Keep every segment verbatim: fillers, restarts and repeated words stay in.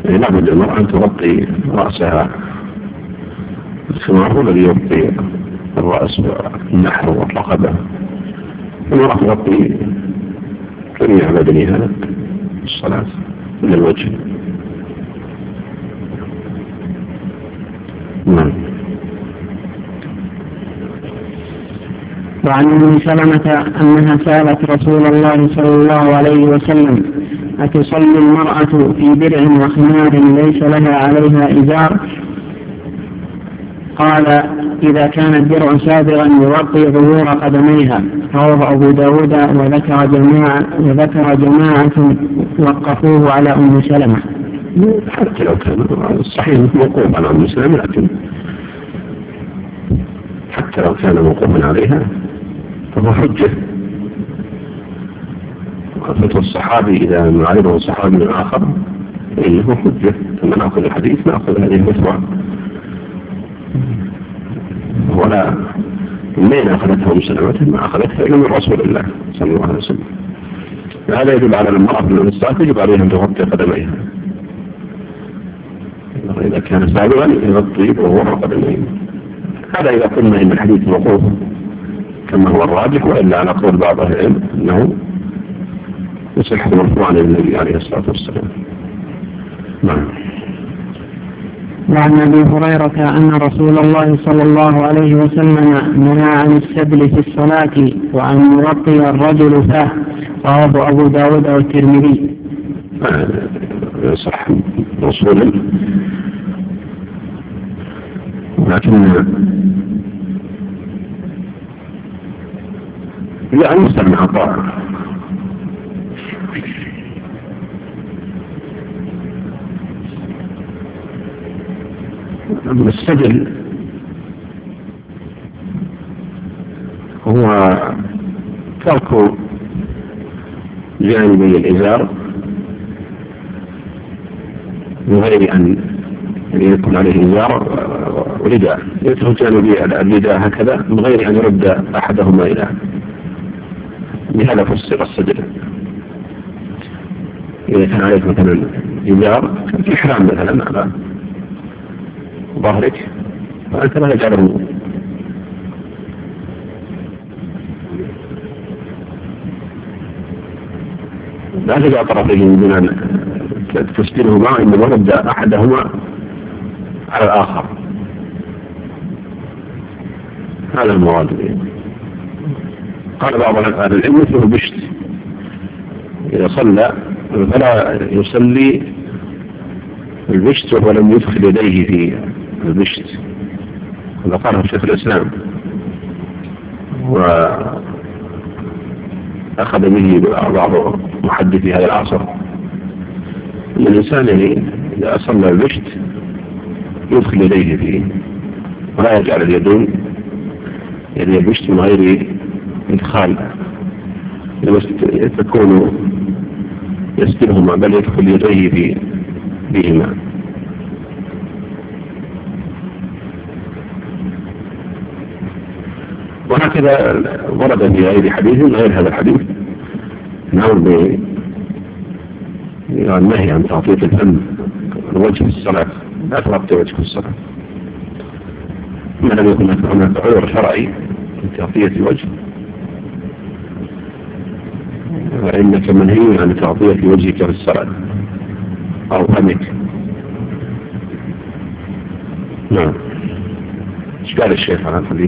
لابد المرأة أن تغطي رأسها الخمار الذي يغطي الرأس والنحر والرقبة، المرأة تغطي جميع بدنها الصلاة من الوجه. نعم. وعن ام سلمة أنها سألت رسول الله صلى الله عليه وسلم: أتصلي المرأة في درع وخمار ليس لها عليها إزار؟ قال: إذا كان الدرع سابغا يغطي ظهور قدميها. رواه أبو داود وذكر جماعة, وذكر جماعة وقفوه على أم سلمة. حتى لو كان الصحيح موقوف على أم سلمة، لكن حتى لو كان موقوفا عليها فهو حجة. فتوى الصحابي إذا معرضه الصحابي آخر إنه حجة، لما نأخذ الحديث نأخذ هذه الفتوى. ولا منين أخذتها أم سلمة؟ ما أخذتها إلا من رسول الله صلى الله عليه وسلم. هذا يدل على المرأة بالإنصاف يجب عليها أن تغطي قدميها، إذا كان سابغا يغطي ظهور قدميها. هذا إذا قلنا إن الحديث موقوف كما هو الراجح، وإلا على قول بعض أهل العلم أنه يصح مرفوعا للنبي عليه الصلاة والسلام. نعم. وعن أبي هريرة أن رسول الله صلى الله عليه وسلم منع عن السبل في الصلاة وأن يغطي الرجل فاه. رواه أبو داود والترمذي. صح رسولا، لكن لا يسمى عطاء. السجل هو ترك جانبي الإزار من غير أن يكون عليه إزار ورداء، يترك جانبي الرداء هكذا من غير أن يرد أحدهما إلى. بهذا فسر السجل. إذا كان عليك مثلا إزار في إحرام مثلا على ظهرك فأنت لا تجعله لا تجعل طرفيه من أن تسجلهما، إنما رد أحدهما على الآخر. هذا المراد به. قال بعض أهل العلم مثله البشت، إذا صلى فلا يصلي البشت وهو لم يدخل يديه في البشت، هذا قاله شيخ الإسلام وأخذ به بعض محدثي هذا العصر. الإنسان إذا صلى البشت يدخل يديه فيه ولا يجعل اليدين يدي البشت من غير إدخال تكون يسكنهما، بل يدخل يديه في بهما. وهكذا ورد في غير حديث غير هذا الحديث نعم بالنهي عن تعطية الفم الوجه في الصلاة، لا تغطي وجه في الصلاة ما لم يكن هناك عذر شرعي في تعطية الوجه، فإنك منهي عن تعطية وجهك في الصلاة أو فمك. نعم. ايش قال الشيخ عن الحديث؟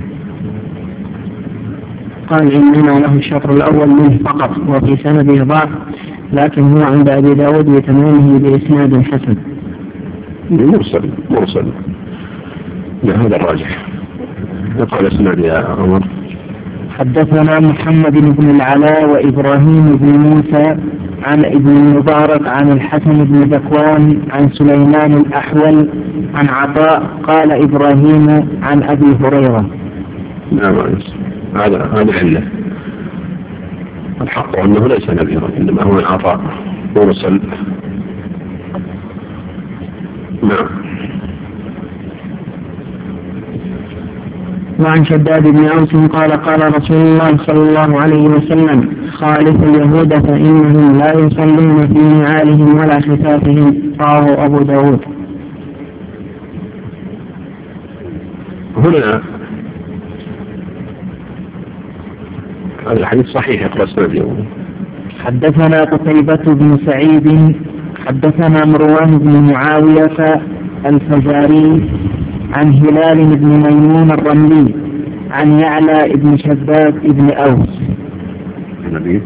قال إنما له الشطر الأول منه فقط وفي سنده ضعف، لكن هو عند أبي داود بتمامه بإسناد حسن. مرسل مرسل لا هذا الراجح. يقول اسناد يا عمر. حدثنا محمد بن العلاء وإبراهيم بن موسى عن ابن المبارك عن الحسن بن ذكوان عن سليمان الأحول عن عطاء قال إبراهيم عن أبي هريرة. نعم هذا هذا علة. الحق أنه ليس نبيا إنما هو عطاء مرسل. نعم. عن شداد بن أوس قال قال رسول الله صلى الله عليه وسلم خالف اليهود فإنهم لا يصلون في نعالهم ولا خفافهم. رواه أبو داود. هنا هذا الحديث صحيح يقرأ سنده. حدثنا قتيبة بن سعيد حدثنا مروان بن معاوية الفزاري عن هلال بن ميمون الرملي عن يعلى بن شداد بن أوس. النبي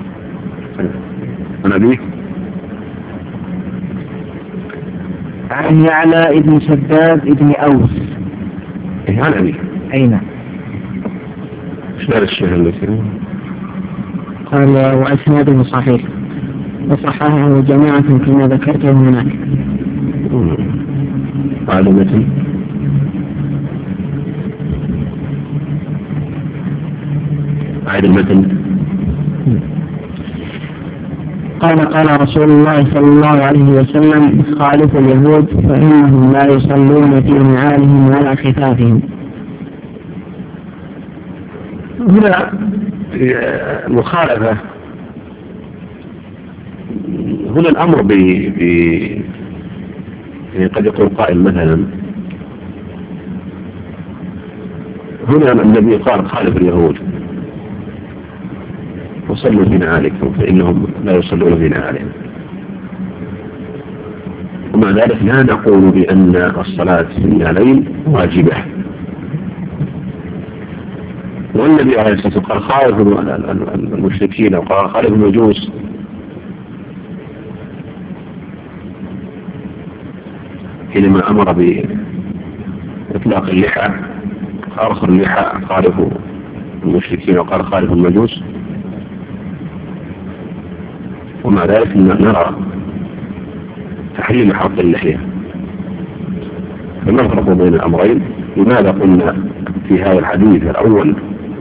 النبي عن يعلى بن شداد بن أوس. إيه عن أبي أين؟ إيش هذا الشيء اللي فيه؟ قال وأسناده صحيح وصححه جماعة كما ذكرته هناك. هذا مثل عيد المتن. قال قال رسول الله صلى الله عليه وسلم خالف اليهود فإنهم لا يصلون في نعالهم ولا خفافهم. هنا مخالفة. هنا الأمر ب يعني قد يقول قائل مثلا هنا النبي قال خالف اليهود وصلوا في نعالكم فإنهم لا يصلون في نعالهم، ومع ذلك لا نقول بأن الصلاة في النعلين واجبة. والنبي عليه الصلاة والسلام قال خالف المشركين وقال خالف المجوس، حينما أمر بإطلاق اللحى أرخر اللحى خالف المشركين وقال خالف المجوس، ومع ذلك نرى تحريم حلق اللحية. فنفرق بين الأمرين. لماذا قلنا في هذا الحديث الأول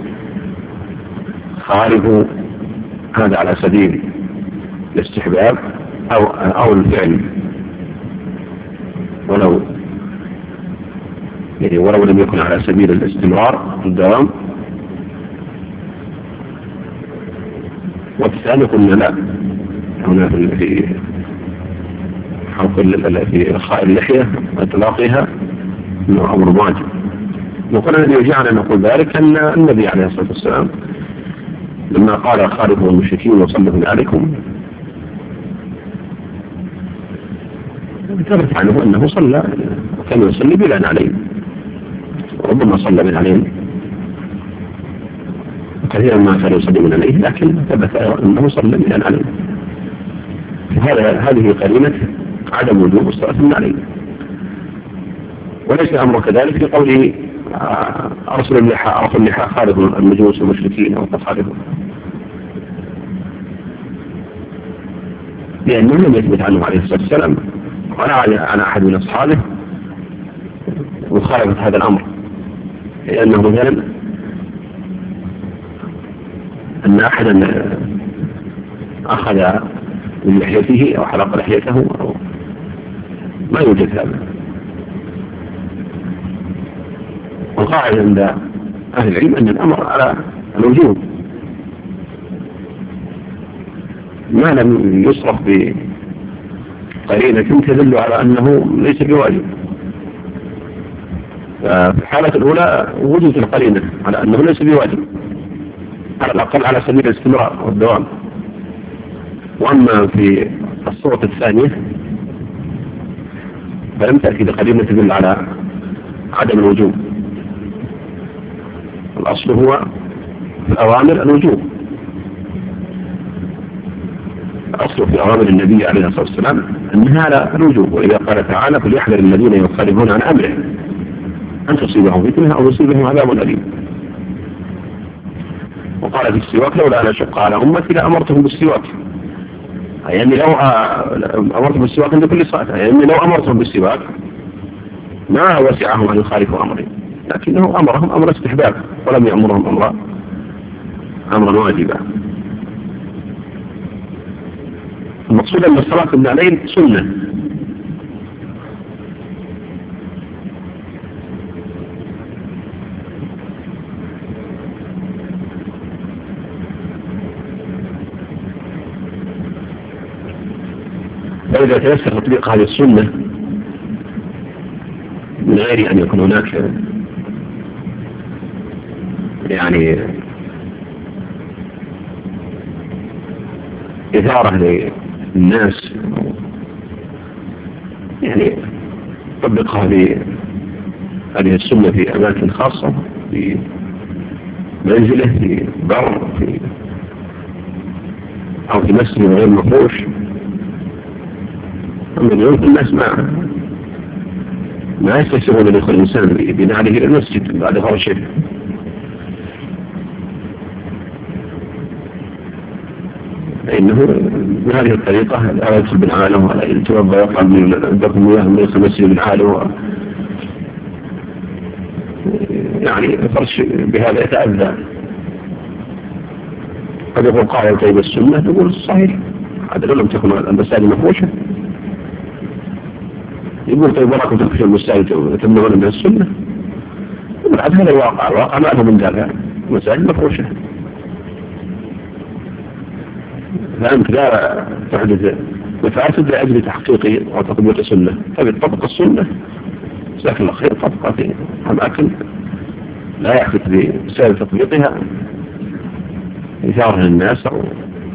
خالف هذا على سبيل الاستحباب أو أو الفعل ولو يعني ولو لم يكن على سبيل الاستمرار الدوام، والثاني قلنا لا، هنا في حلق في إرخاء اللحية وإطلاقها إنه أمر واجب. وقال الذي يجعلنا نقول ذلك أن النبي عليه الصلاة والسلام لما قال خالفوا المشركين وصلوا عليكم ثبت عنه أنه صلى وكان يصلي بلا عليه، وربما صلى من عليه كثيرا ما كان يصلي من عليه، لكن ثبت أنه صلى بلا عليه. هذا هذه قرينة عدم وجوب الصلاة من عليه. وليس أمر كذلك في قوله أرسل اللحى أرسل اللحى خالف المجوس والمشركين أو تصالحهم، لأنه لم يثبت عنه عليه الصلاة والسلام ولا على أحد من أصحابه مخالفة هذا الأمر، لأنه مثلا أن أحدا أخذ من لحيته أو حلق لحيته أو ما يوجد هذا. والقاعدة عند أهل العلم أن الأمر على الوجوب ما لم يصرف بقرينة تدل على أنه ليس بواجب. ففي الحالة الأولى وجود القرينة على أنه ليس بواجب على الأقل على سبيل الاستمرار والدوام. وأما في الصورة الثانية فلم تأتي بقرينة تدل على عدم الوجوب. الأصل هو في الأوامر الوجوب، الأصل في أوامر النبي عليه الصلاة والسلام أنها على الوجوب. وإذا قال تعالى فليحذر الذين يخالفون عن أمره أن تصيبهم فتنة أو يصيبهم عذاب أليم. وقال في السواك لولا أن أشق على أمتي لأمرتهم بالسواك، يعني لو أمرتهم بالسواك عند كل صلاة، يعني لو أمرتهم بالسواك ما وسعهم أن يخالفوا أمري، لكنه أمرهم أمر استحباب ولم يأمرهم أمر أمرا واجبا. المقصود أن الصلاة من عليه سنة، فإذا تيسر تطبيق هذه السنة من غير أن يكون هناك يعني إثارة للناس، يعني طبق هذه هذه السنة في أماكن خاصة، في منزله، في بر، في أو في مسجد غير مفروش. أما اليوم الناس ما ما يستسيغون لدخول الإنسان بنعله إلى المسجد بعد فرشه. فإنه بهذه الطريقة لا يدخل بالعالم ولا يتوضأ ويقع من عندكم وياه من المسجد بالعالم، يعني فرش بهذا يتأذى. قد يقول قائل طيب السنة، يقول صحيح هذا لو لم تكن المساجد مفروشة. يقول طيب وراكم تخشوا المساجد وتمنعون من السنة. بعد هذا الواقع الواقع ما له من ذلك، المساجد مفروشة. فأنت لا تحدث مفاسد لأجل تحقيق وتطبيق السنة، فبتطبق السنة جزاك الله خير، طبقة في أماكن لا يحدث بسبب تطبيقها إثارة للناس أو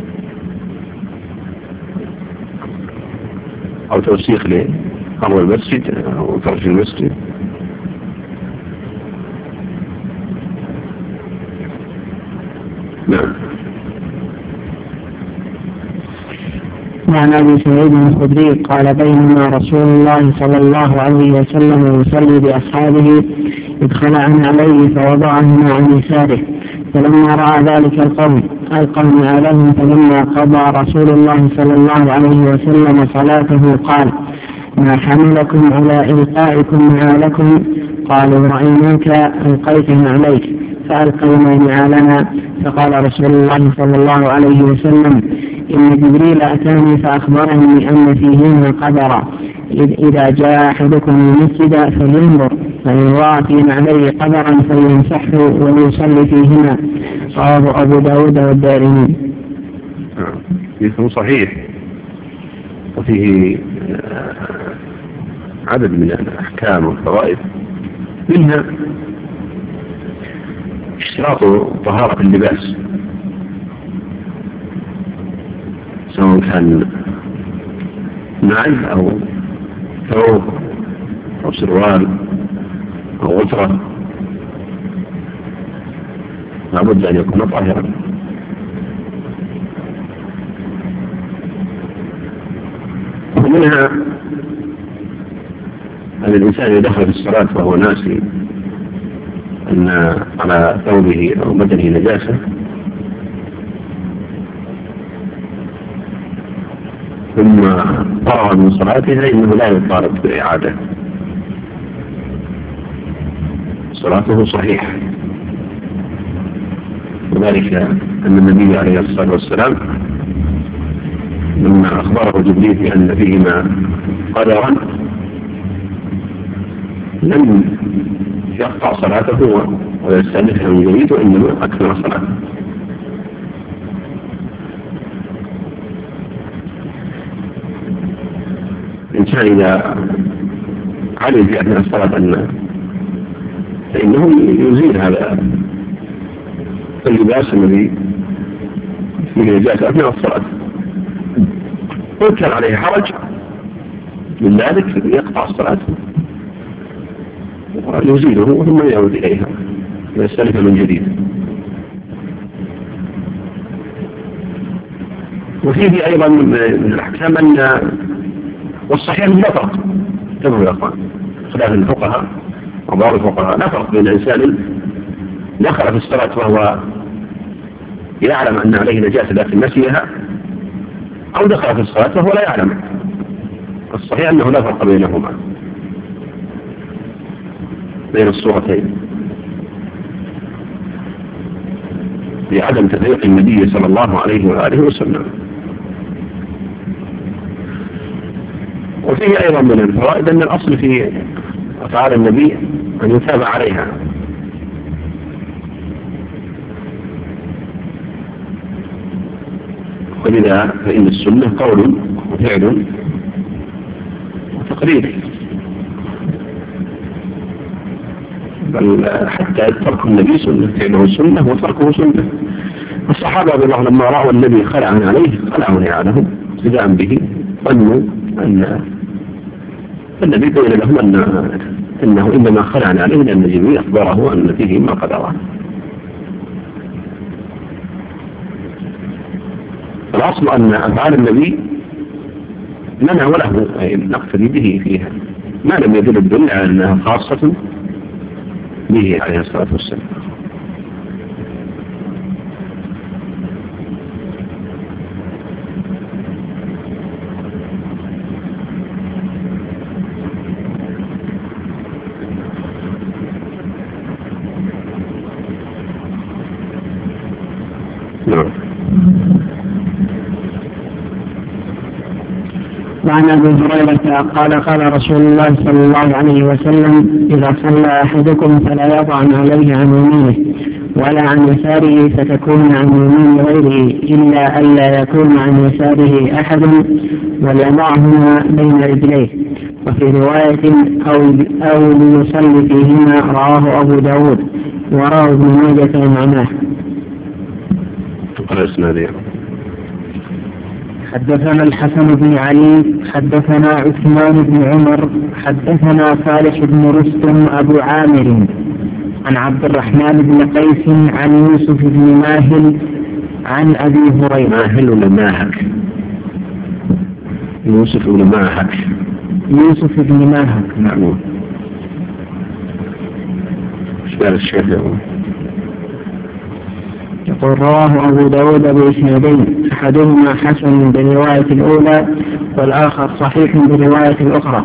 أو توسيق لأمر المسجد أو فرج المسجد. نعم. وعن أبي سعيد الخدري قال بينما رسول الله صلى الله عليه وسلم يصلي بأصحابه إذ خلع عليه فوضعهما عن يساره، فلما رأى ذلك القوم ألقى نعالهم، فلما قضى رسول الله صلى الله عليه وسلم صلاته قال ما حملكم على إلقائكم نعالكم؟ قالوا رأيناك ألقيت نعليك، فألقينا نعالنا. فقال رسول الله صلى الله عليه وسلم إن جبريل أتاني فأخبرني أن فيهما قدرا، إذا جاء أحدكم المسجد فلينظر، فإن رأى في نعليه قدرا فليمسحه وليصلي فيهما. رواه أبو داود والدارمي. اسمه صحيح، وفيه عدد من الأحكام والفوائد، منها اشتراط طهارة اللباس، سواء كان نعل أو ثوب أو سروال أو غترة، لابد أن يكون طاهرا. ومنها أن الإنسان يدخل في الصلاة وهو ناسي أن على ثوبه أو بدنه نجاسة، ثم فرغ من صلاته، فإنه لا يطالب بإعادة، صلاته صحيحة. وذلك أن النبي عليه الصلاة والسلام لما أخبره جبريل بأن فيهما قدرا لم يقطع صلاته ويستأنفها من جديد، وإنما أكثر صلاته. الإنسان إذا علم في أثناء الصلاة أن فإنه يزيل هذا اللباس الذي فيه نجاسة أثناء الصلاة، وإن كان عليه حرج من ذلك يقطع الصلاة ويزيله ثم يعود إليها ويستلف من جديد. وفيه أيضا من الأحكام أن والصحيح لا فرق كما هو الأخوان خلاف الفقهاء وبعض الفقهاء، لا فرق بين إنسان دخل في الصلاة وهو يعلم أن عليه نجاسة لكن نسيها، أو دخل في الصلاة وهو لا يعلم. الصحيح أنه لا فرق بينهما، بين الصورتين، لعدم تفريق النبي صلى الله عليه وآله وسلم. وفيه أيضا من الفوائد أن الأصل في أفعال النبي أن يتابع عليها، ولذا فإن السنة قول وفعل تقرير، بل حتى ترك النبي فعله سنة وتركه سنة. الصحابة رضي الله عنهم لما رأوا النبي خلعا عليه خلعوا نعالهم ابتداء به، ظنوا أن النبي بين لهم أن إنه إنما خلع عليه لأن جبريل أخبره أن فيه ما قد أراه. الأصل أن أفعال النبي لنا وله أي نقتدي به فيها، ما لم يدل الدل على أنها خاصة به عليه الصلاة والسلام. نعم. وعن أبي هريرة قال قال رسول الله صلى الله عليه وسلم: إذا صلى أحدكم فلا يضع عليه عن يمينه ولا عن يساره فتكون عن يمين غيره إلا ألا يكون عن يساره أحد وليضعهما بين رجليه. وفي رواية أو, أو ليصلي فيهما رواه أبو داود ورواه ابن ماجه معناه. حدثنا الحسن بن علي حدثنا عثمان بن عمر حدثنا صالح بن رستم أبو عامر عن عبد الرحمن بن قيس عن يوسف بن ماهل عن أبي هريرة. ماهل ولا ماهك؟ يوسف بن ماهك. يوسف بن ماهك. نعم. ايش قال الشيخ؟ يقول رواه أبو داود بإسنادين، أحدهما حسن برواية الأولى والآخر صحيح برواية الأخرى.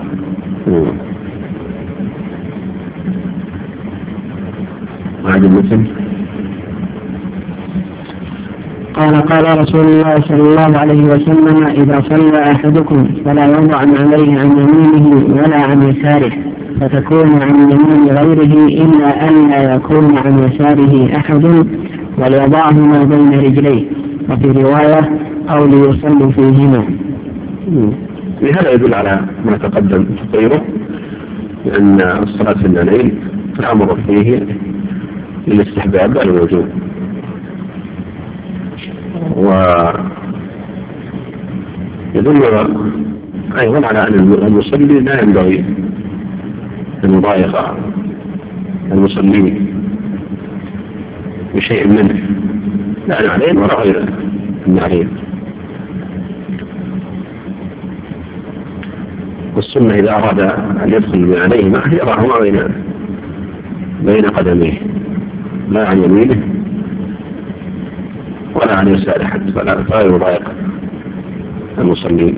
قال قال رسول الله صلى الله عليه وسلم: إذا صلى أحدكم فلا يضع عليه عن يمينه ولا عن يساره فتكون عن يمين غيره إلا أن لا يكون عن يساره أحد وليضعهما بين رجليه. وفي رواية أو ليصلي فيهما. لهذا يدل على ما تقدم تطيره، لأن الصلاة في الليل الأمر فيه للاستحباب لا للوجوب، ويدل أيضا على أن المصلي لا ينبغي أن يضايق المصلين بشيء منه، لا عليهم ولا غيره من عليهم. والسنة إذا أراد أن يدخل عليه معه يضعهما بين بين قدميه، لا عن يمينه ولا عن يساره حتى فلا يضايق المصلين.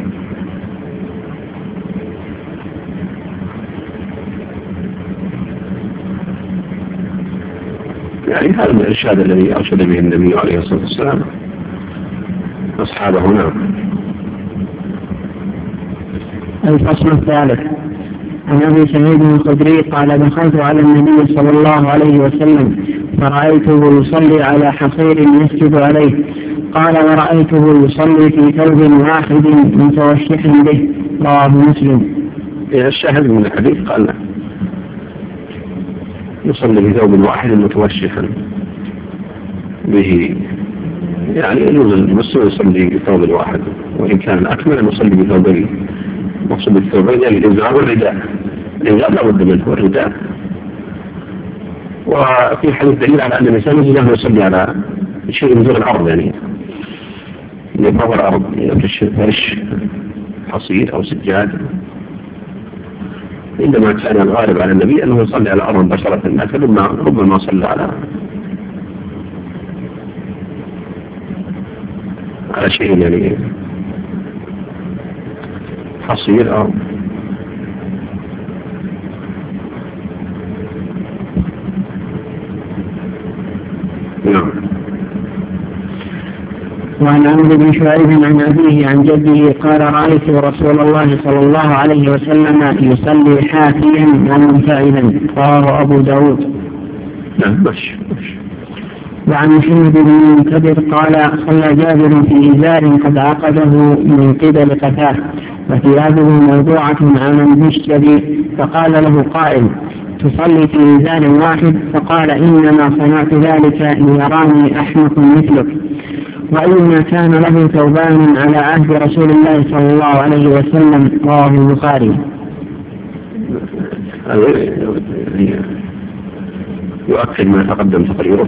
يعني هذا من الإرشاد الذي أرشد به النبي عليه الصلاة والسلام أصحابه. نعم. الفصل الثالث. عن أبي سعيد الخدري قال: دخلت على النبي صلى الله عليه وسلم فرأيته يصلي على حصير يسجد عليه. قال: ورأيته يصلي في ثوب واحد متوشح به. رواه مسلم. الشاهد من الحديث قال يصلي في ثوب واحد متوشحا به، يعني يجوز المسلم يصلي في ثوب واحد، وإن كان أكمل يصلي بثوبين. مقصود بالثوبين يعني الإزار والرداء، الإزار لا بد منه والرداء. وفي حديث دليل على أن الإنسان يجب أن يصلي على شيء من الأرض، يعني يبقى الأرض فرش حصير أو سجاد. عندما كان الغالب على النبي أنه يصلي على الأرض مباشرة، لكن ربما صلى على على شيء يعني حصير أو نعم. وعن عمرو بن شعيب عن أبيه عن جده قال: رأيت رسول الله صلى الله عليه وسلم يصلي حافيا ومنفعلا. رواه أبو داود. نعم. ماشي. وعن محمد بن المنكدر قال صلى جابر في إزار قد عقده من قبل قفاه وثيابه موضوعة على المشتري، فقال له قائل تصلي في إزار واحد؟ فقال إنما صنعت ذلك ليراني أحمق مثلك. وإنما كان له ثوبان على عهد رسول الله صلى الله عليه وسلم، رواه البخاري. يؤكد ما تقدم تقريره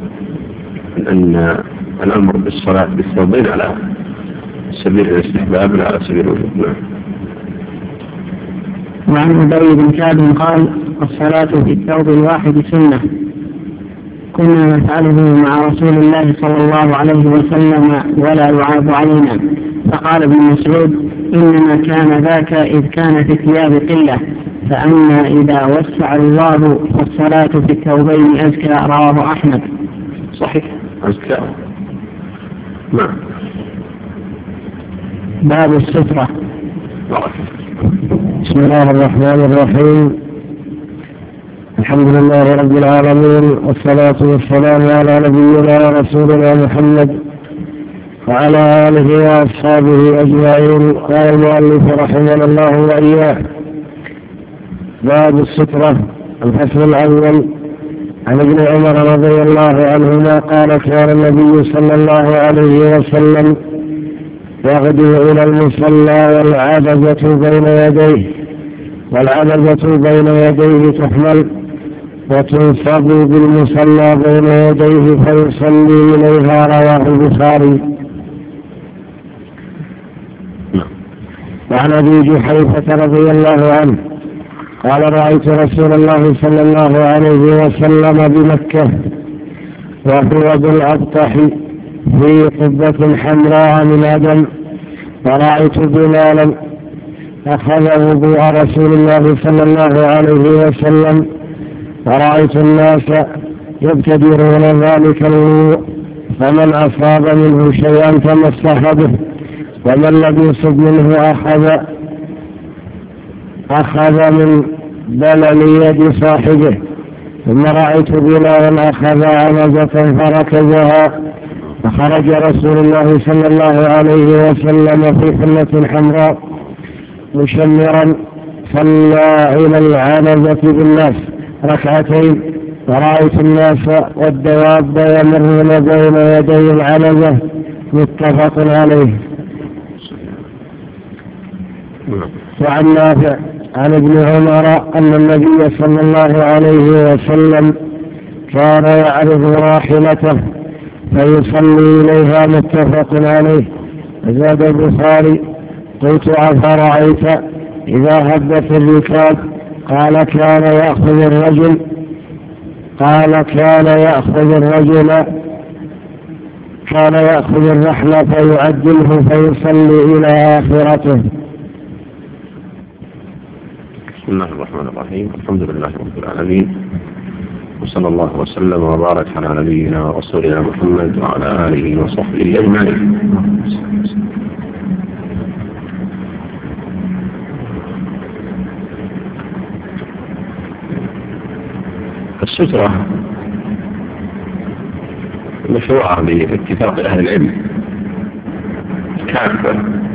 أن الأمر بالصلاة بالثوبين على سبيل الاستحباب لا على سبيل الوجوب. وعن أبي بن كعب قال الصلاة في الثوب الواحد سنة كنا نفعله مع رسول الله صلى الله عليه وسلم ولا يعاب علينا. فقال ابن مسعود إنما كان ذاك إذ كان في الثياب قلة، فأما إذا وسع الله فالصلاة في الثوبين أزكى، رواه أحمد. صحيح أزكى. نعم. باب السترة. بسم الله الرحمن الرحيم. الحمد لله رب العالمين، والصلاة والسلام على نبينا ورسولنا محمد وعلى آله وأصحابه أجمعين. قال المؤلف رحمه الله وإياه: باب السترة. الفصل الأول. عن ابن عمر رضي الله عنهما قال كان النبي صلى الله عليه وسلم يغدو إلى المصلى والعبزة بين يديه والعبزة بين يديه تحمل وتنصب بالمصلى بين يديه فيصلي إليها، رواه البخاري. وعن أبي جحيفة رضي الله عنه قال رأيت رسول الله صلى الله عليه وسلم بمكة وهو بالأبطح في قبة حمراء من أدم، ورأيت بلالا أخذ وضوء رسول الله صلى الله عليه وسلم، ورأيت الناس يبتدرون ذلك الوضوء، فمن أصاب منه شيئا تمسح به، ومن لم يصب منه أخذ أخذ من بلل يد صاحبه. ثم رأيت بلالا أخذ عنزة فركزها، فخرج رسول الله صلى الله عليه وسلم في حلة حمراء مشمرا، صلى إلى العنزة بالناس ركعتين، ورأيت الناس والدواب يمرون بين يدي العنزة، متفق عليه. وعن نافع عن ابن عمر أن النبي صلى الله عليه وسلم كان يعرض راحلته فيصلي إليها، متفق عليه. زاد البخاري: قلت أفرأيت إذا هبت الركاب؟ قال كان يأخذ الرجل قال كان يأخذ الرجل كان يأخذ الرحل فيعدله فيصلي إلى آخرته. بسم الله الرحمن الرحيم. الحمد لله رب العالمين، وصلى الله وسلم وبارك على نبينا ورسولنا محمد وعلى آله وصحبه أجمعين. السترة مشروعة باتفاق أهل العلم كافة،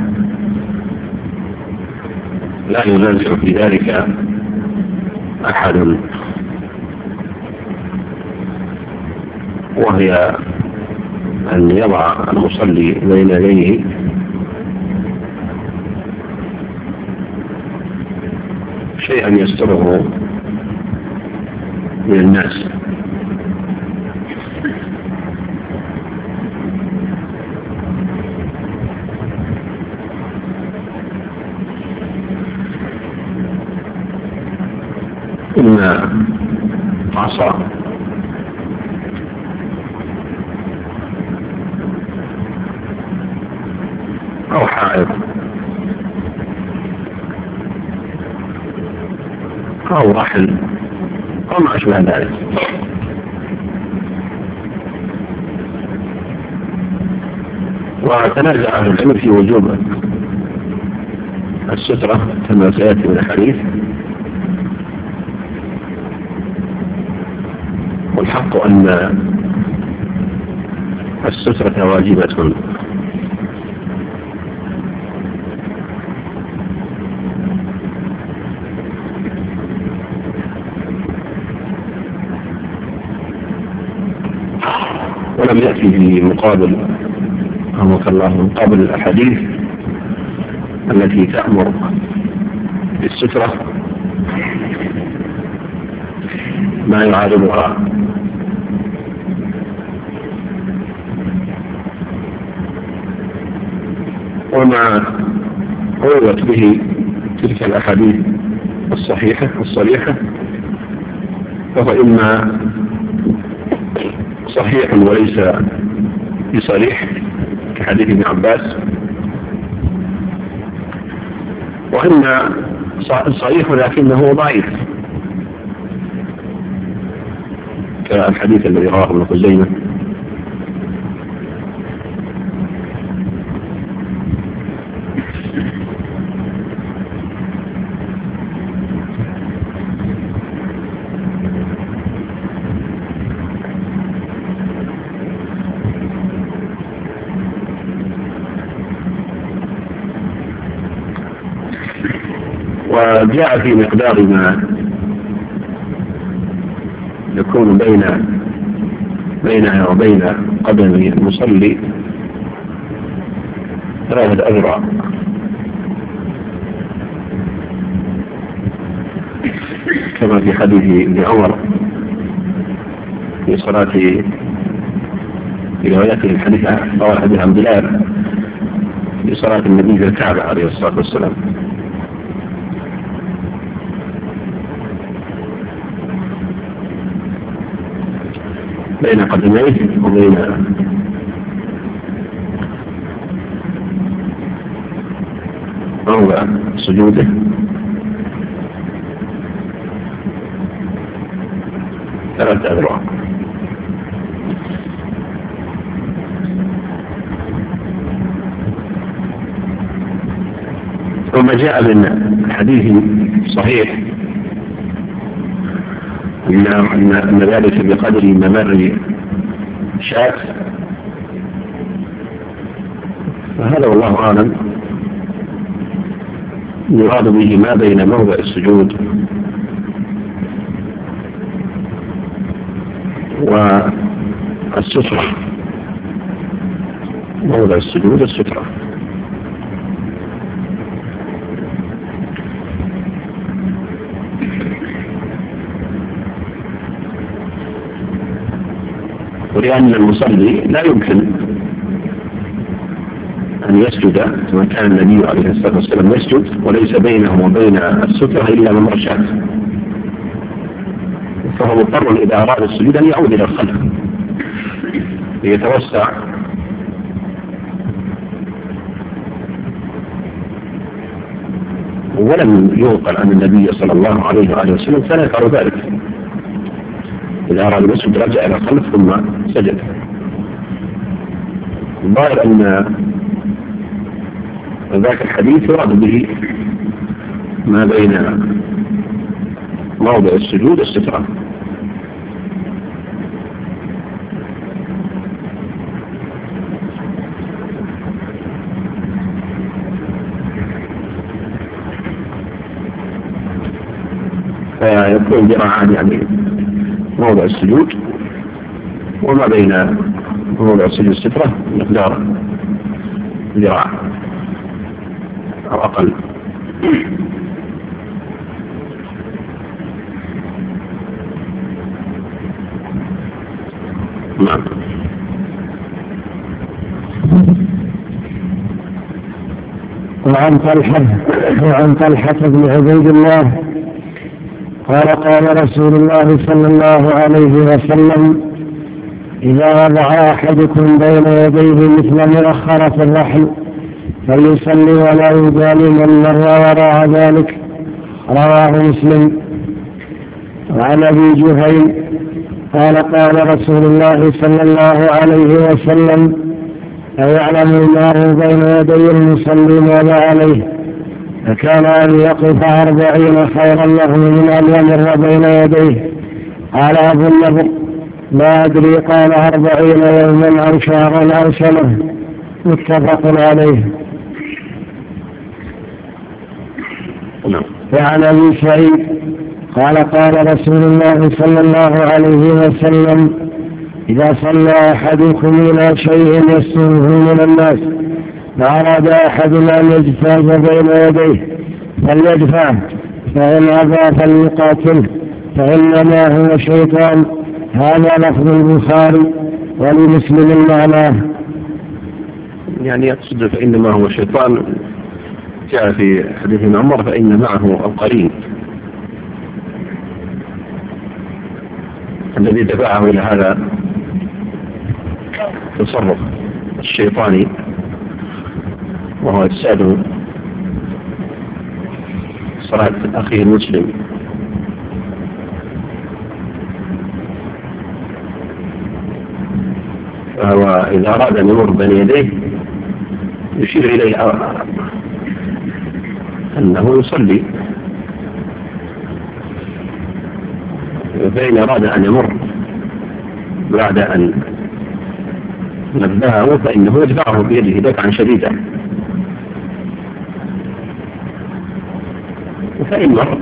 لا ينازع في ذلك أحد، وهي أن يضع المصلي بين يديه شيئا يستره من الناس، إما عصا أو حائط أو رحل أو ما أشبه ذلك. وتنازع أهل العلم في وجوب السترة كما سيأتي من الحديث، والحق أن السترة واجبة. ولم يأتي في مقابل رحمك الله مقابل الأحاديث التي تأمر بالسترة ما يعارضها. وما روت به تلك الأحاديث الصحيحة الصريحة فهو إما صحيح وليس بصريح كحديث ابن عباس، وإما صحيح لكنه ضعيف كالحديث الذي رواه ابن خزيمة. وجاء في مقدار ما يكون بين بينها وبين قدم المصلي ثلاثة أذرع، كما في حديث ابن عمر في صلاة في روايته الحديث رواه حديث عن بلال في صلاة النبي في الكعبة عليه الصلاة والسلام. بين قدميه وبين موضع سجوده ثلاثة أذرع. ثم جاء من حديث صحيح أن ذلك بقدر ممر شاة، فهذا والله أعلم يراد به ما بين موضع السجود والسترة، موضع السجود السترة. ولأن المصلي لا يمكن أن يسجد كما كان النبي عليه الصلاة والسلام يسجد وليس بينه وبين السترة إلا ممر شاة، فهو مضطر إذا أراد السجود أن يعود إلى الخلف ليتوسع ولم ينقل عن النبي صلى الله عليه وآله وسلم كان يفعل ذلك، إذا أراد المسجد رجع إلى الخلف ثم سجد. الظاهر أن ذاك الحديث يراد به ما بين موضع السجود والسترة. فيكون ذراعان يعني موضع السجود وما بين موضع السجود والسترة مقدار ذراع أو أقل. نعم. وعن طلحة وعن طلحة بن عبيد الله قال قال رسول الله صلى الله عليه وسلم: إذا وضع أحدكم بين يديه مثل مؤخرة الرحل فليصلي ولا يبالي من مر وراء ذلك. رواه مسلم. وعن أبي جهيم قال قال رسول الله صلى الله عليه وسلم: أيعلم المار بين يدي المصلي ماذا عليه؟ فكان أن يقف أربعين خيرا له من أن يمر بين يديه. قال أبو النضر: لا أدري قال أربعين يوما أو شهرا أو سنة. متفق عليه. وعن أبي سعيد قال قال رسول الله صلى الله عليه وسلم إذا صلى أحدكم إلى شيء يستره من الناس فأراد أحد أن يجتاز بين يديه فليدفعه، فإن أبى فليقاتله فإنما هو شيطان. هذا لفظ البخاري ولمسلم معناه. يعني يقصد فإنما هو شيطان، جاء في حديث ابن عمر فإن معه القرين الذي دفعه إلى هذا التصرف الشيطاني، وهو إفساد صلاة أخيه المسلم. فهو إذا أراد أن يمر بين يديه يشير إليه أنه يصلي، فإن أراد أن يمر بعد أن نبهه فإنه يدفعه بيده دفعا شديدا، فإن مر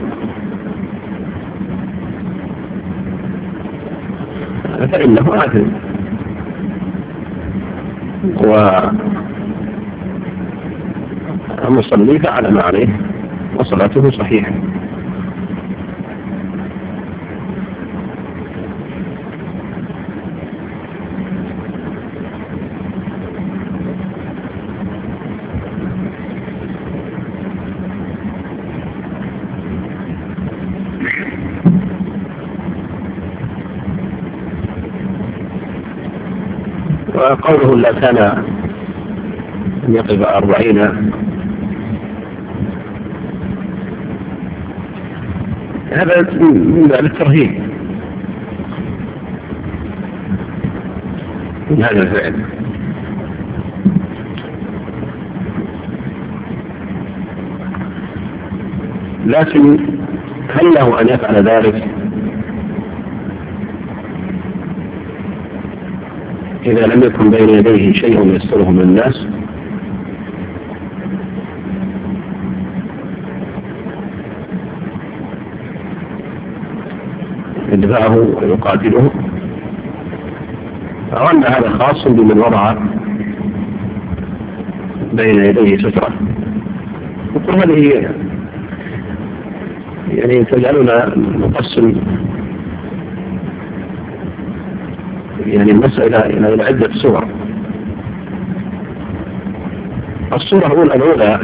فإنه آثم والمصلي فعل ما عليه وصلاته صحيحة. وقوله لا كان أن يقف أربعين، هذا من باب الترهيب من هذا الفعل. لكن هل له أن يفعل ذلك إذا لم يكن بين يديه شيء يستره من الناس؟ يدفعه ويقاتله، أو أن هذا خاص بمن وضع بين يديه سترة؟ وكل هذه يعني تجعلنا نقسم يعني المسألة إلى عدة صور. الصورة الأولى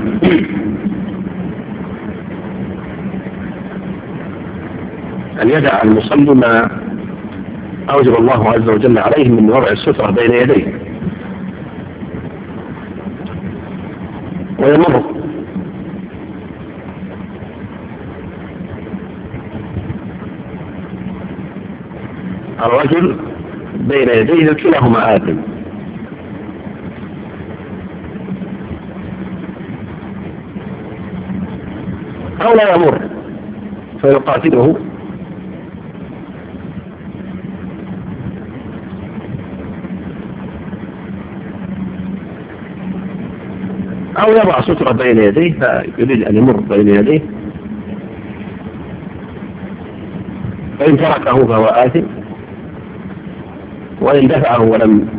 أن يدع المصلي ما أوجب الله عز وجل عليه من وضع السترة بين يديه ويمر الرجل بين يديه كلاهما آثم، أو لا يمر فيقاتله أو يضع سترة بين يديه فيريد أن يمر بين يديه، فإن تركه فهو آثم، وإن دفعه ولم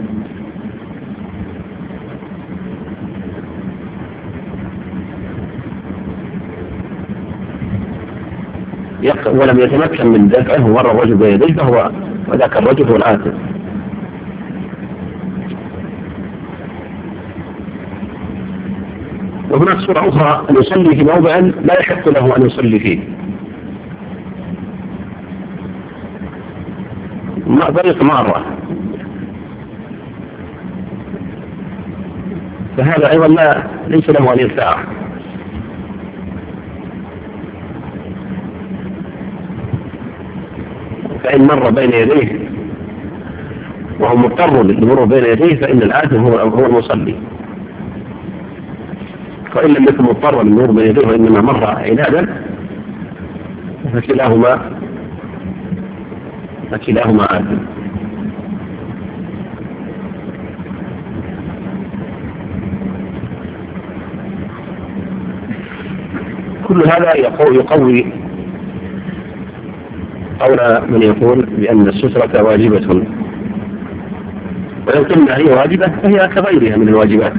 ولم يتمكن من دفعه ومر الرجل بين يديه فهو وذاك الرجل هو الآثم. وهناك صورة أخرى أن يصلي في موضع لا يحق له أن يصلي فيه، طريق مارة، فهذا أيضا لا ليس له أن يدفعه. فإن مر بين يديه وهو مضطر للمرور بين يديه فإن الآثم هو هو المصلي، فإن لم يكن مضطرا للمرور بين يديه وإنما مر عنادا فكلاهما فكلاهما آثم. كل هذا يقوي قول من يقول بأن السترة واجبة، ولو قلنا هي واجبة فهي كغيرها من الواجبات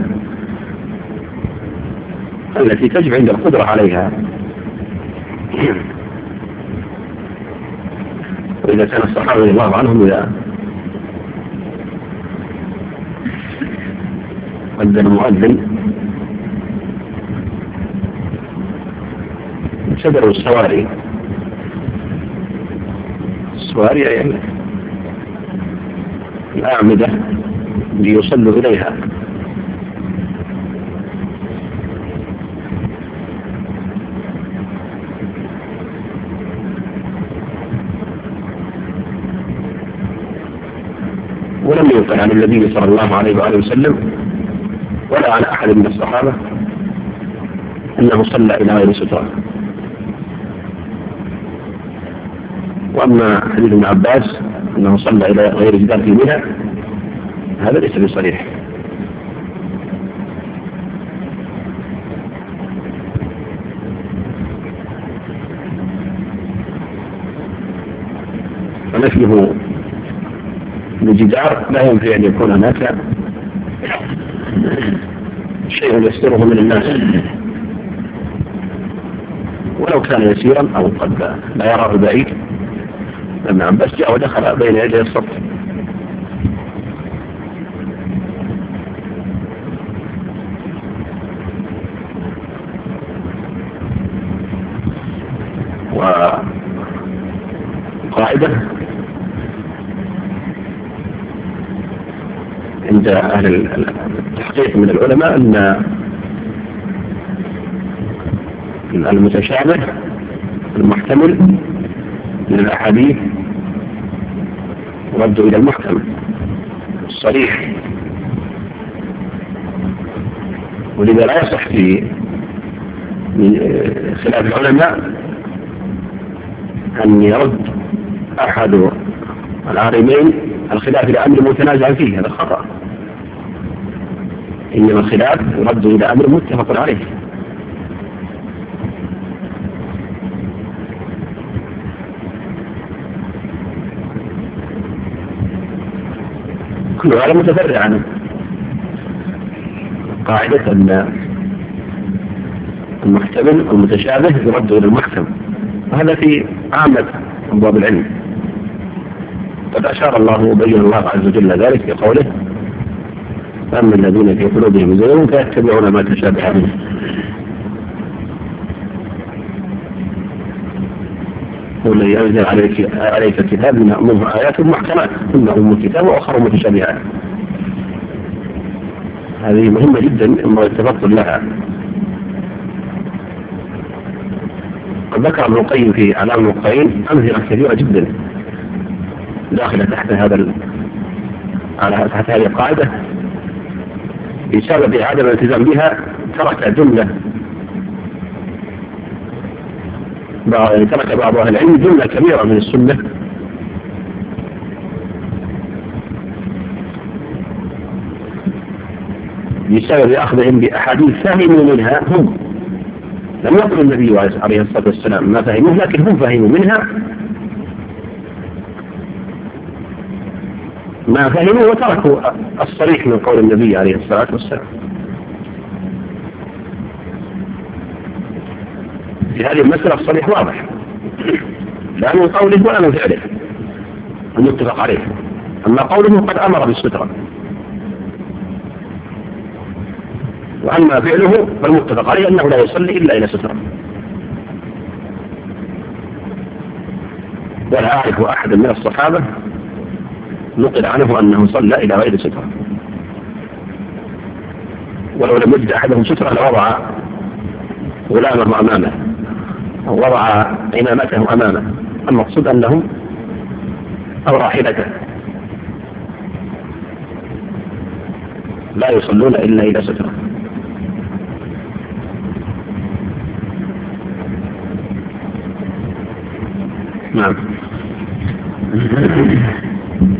التي تجب عند القدرة عليها. وإذا كان الصحابة رضي الله عنهم إذا أذن المؤذن شدروا السواري السواري يعني الأعمدة ليصلوا إليها، ولم ينقل عن النبي صلى الله عليه وآله وسلم ولا عن أحد من الصحابة أنه صلى إلى غير سترة. وأما حديث ابن عباس أنه صلى إلى غير جدار في منى هذا ليس بصريح. فنفيه الجدار لا ينفي أن يكون هناك شيء يستره من الناس ولو كان يسيرا أو قد لا يراه بعيد. ابن عباس جاء ودخل بين يدي الصف وقاعدة عند أهل التحقيق من العلماء أن المتشابه المحتمل من الأحاديث يرد إلى المحكم الصريح، ولذا لا يصح في خلاف العلماء أن يرد أحد العالمين الخلاف إلى أمر متنازع فيه، هذا خطأ. إنما الخلاف يرد إلى أمر متفق عليه. كل هذا متفرع عنه. قاعدة أن المحتمل والمتشابه يرد إلى المحكم، وهذا في عامة أبواب العلم. قد أشار الله وبين الله عز وجل ذلك في قوله: فأما الذين في قلوبهم زيغ فيتبعون ما تشابه منه. قل ينزل عليك عليك كتاب منه آيات محكمات ثم أم الكتاب وآخر متشابهات. هذه مهمة جدا إما التفضل لها. قد ذكر ابن القيم في أعلام الموقعين أمثلة كثيرة جدا داخلة تحت هذا ال... على تحت هذه القاعدة بسبب عدم الالتزام بها ترك جملة يعني ترك بعض أهل العلم جملة كبيرة من السنة بسبب أخذهم بأحاديث فهموا منها هم. لم يقل النبي عليه الصلاة والسلام ما فهموه، لكن هم فهموا منها ما فهموا وتركوا الصريح من قول النبي عليه الصلاة والسلام. في هذه المسألة الصريح واضح، لا من قوله ولا من فعله المتفق عليه. أما قوله قد أمر بالسترة، وأما فعله فالمتفق عليه أنه لا يصلي إلا إلى سترة. ولا أعرف أحد من الصحابة نقل عنه أنه صلى إلى غير سترة، ولو لم يجد أحدهم سترة لوضع غلامه أمامه أو وضع عمامته أمامه. المقصود أنهم أو راحلته لا يصلون إلا إلى سترة. نعم.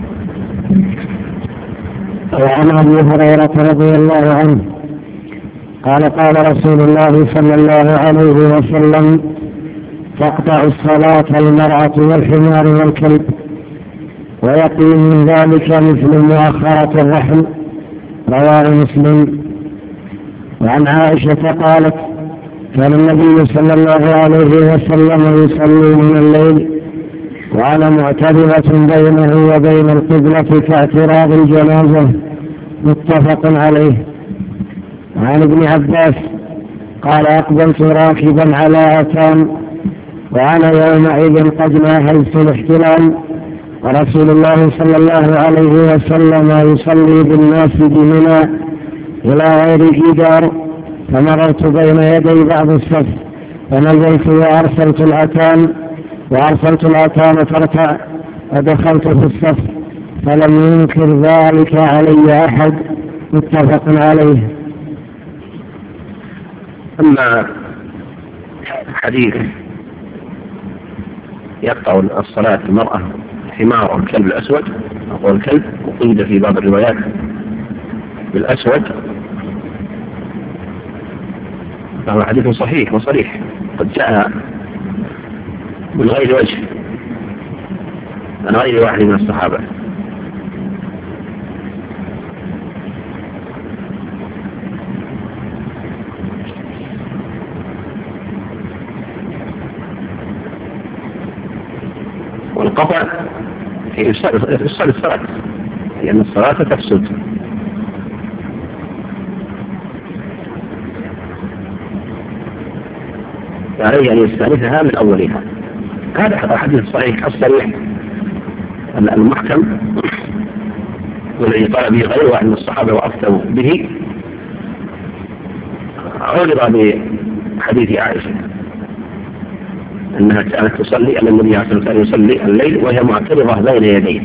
وعن أبي هريرة رضي الله عنه قال قال رسول الله صلى الله عليه وسلم تقطع الصلاة المرأة والحمار والكلب، ويقي من ذلك مثل مؤخرة الرحم. رواه مسلم. وعن عائشة قالت كان النبي صلى الله عليه وسلم يصلي من الليل وأنا معتبرة بينه وبين القبلة كاعتراض الجنازة. متفق عليه. وعن ابن عباس قال أقبلت راكبا على أتان وأنا يومئذ قد ناهزت الاحتلام، ورسول الله صلى الله عليه وسلم يصلي بالناس بمنى إلى غير جدار، فمررت بين يدي بعض الصف فنزلت وأرسلت الأتان وأرسلت الأتان ترتع ودخلت في الصف فلم ينكر ذلك علي أحد. متفق عليه. أما حديث يقطع الصلاة المرأة حمار الكلب الأسود أو الكلب، وقيد في بعض الروايات بالأسود، فهو حديث صحيح وصريح قد جاء من غير وجه عن غير واحد من الصحابة. والقطع في إفساد الصلاة، لأن الصلاة تفسد. فعليه أن يستأنفها من أولها. هذا حديث صحيح الصريح المحكم، والذي قال به غير واحد من الصحابة وأفتوا به، عرض بحديث عائشة أنها كانت تصلي أن النبي عليه الصلاة والسلام يصلي الليل وهي معترضة بين يديه.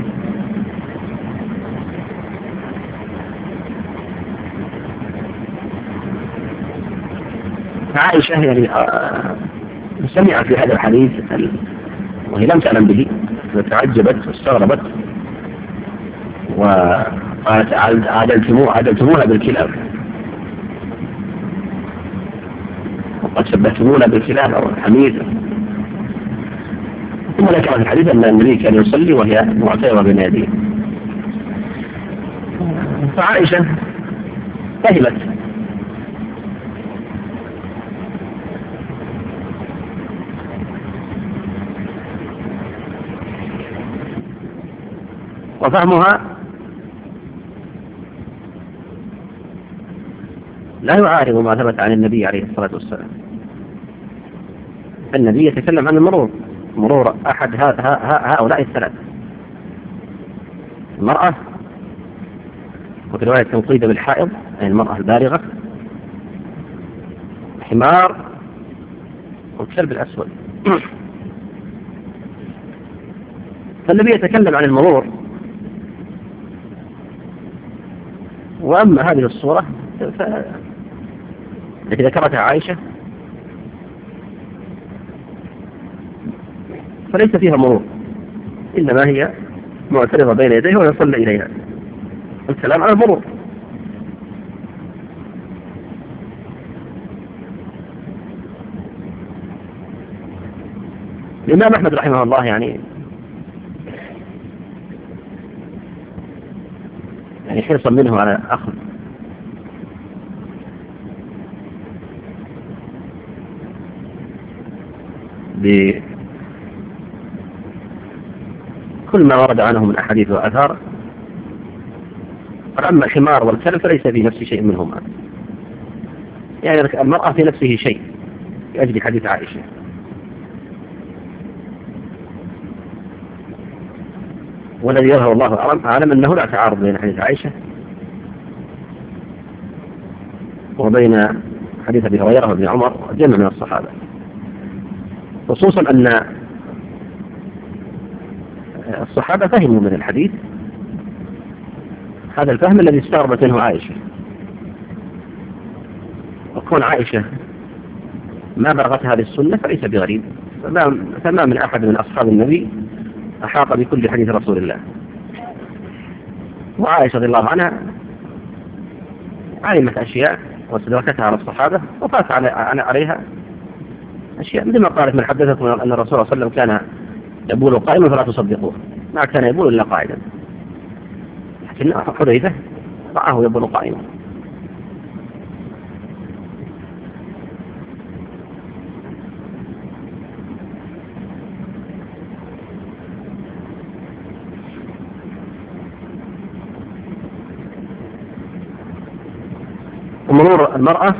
عائشة يعني سمعت في هذا الحديث وهي لم تعلم به، فتعجبت واستغربت وقالت عادلتموها بالكلاب، وقد شبهتمونا بالكلاب أو الحمير. ثم ذكر في الحديث أن النبي كان يصلي وهي معترضة بين يديه. فعائشة فهمت وفهمها لا يعارض ما ثبت عن النبي عليه الصلاة والسلام. النبي يتكلم عن المرور، مرور أحد هؤلاء الثلاث: المرأة، وفي رواية تنقيد بالحائض أي المرأة البالغة، حمار، والكلب الأسود. فالنبي يتكلم عن المرور. وأما هذه الصورة التي ذكرتها عائشة فليس فيها مرور، إنما هي معترضة بين يديه ويصلي إليها. الكلام عن المرور. الإمام أحمد رحمه الله يعني يعني حرصا منه على أخذ بكل ما ورد عنه من أحاديث وآثار. أما الحمار والكلب فليس في نفس شيء منهما، يعني المرأة في نفسه شيء لأجل حديث عائشة. والذي يظهر الله أعلم أنه لا تعارض بين حديث عائشة وبين حديث أبي هريرة وابن عمر وجمع من الصحابة، خصوصا أن الصحابة فهموا من الحديث هذا الفهم الذي استغربت منه عائشة. وكون عائشة ما بلغت هذه السنة فليس بغريب، فما من أحد من أصحاب النبي أحاط بكل حديث رسول الله. وعائشة رضي الله عنها علمت أشياء واستدركتها على الصحابة وفات عليها أشياء، مثل ما قالت من حدثكم أن الرسول صلى الله عليه وسلم كان يبول قائما فلا تصدقوه، ما كان يبول إلا قاعدا، لكن حذيفة رآه يبول قائما. ومرور المرأة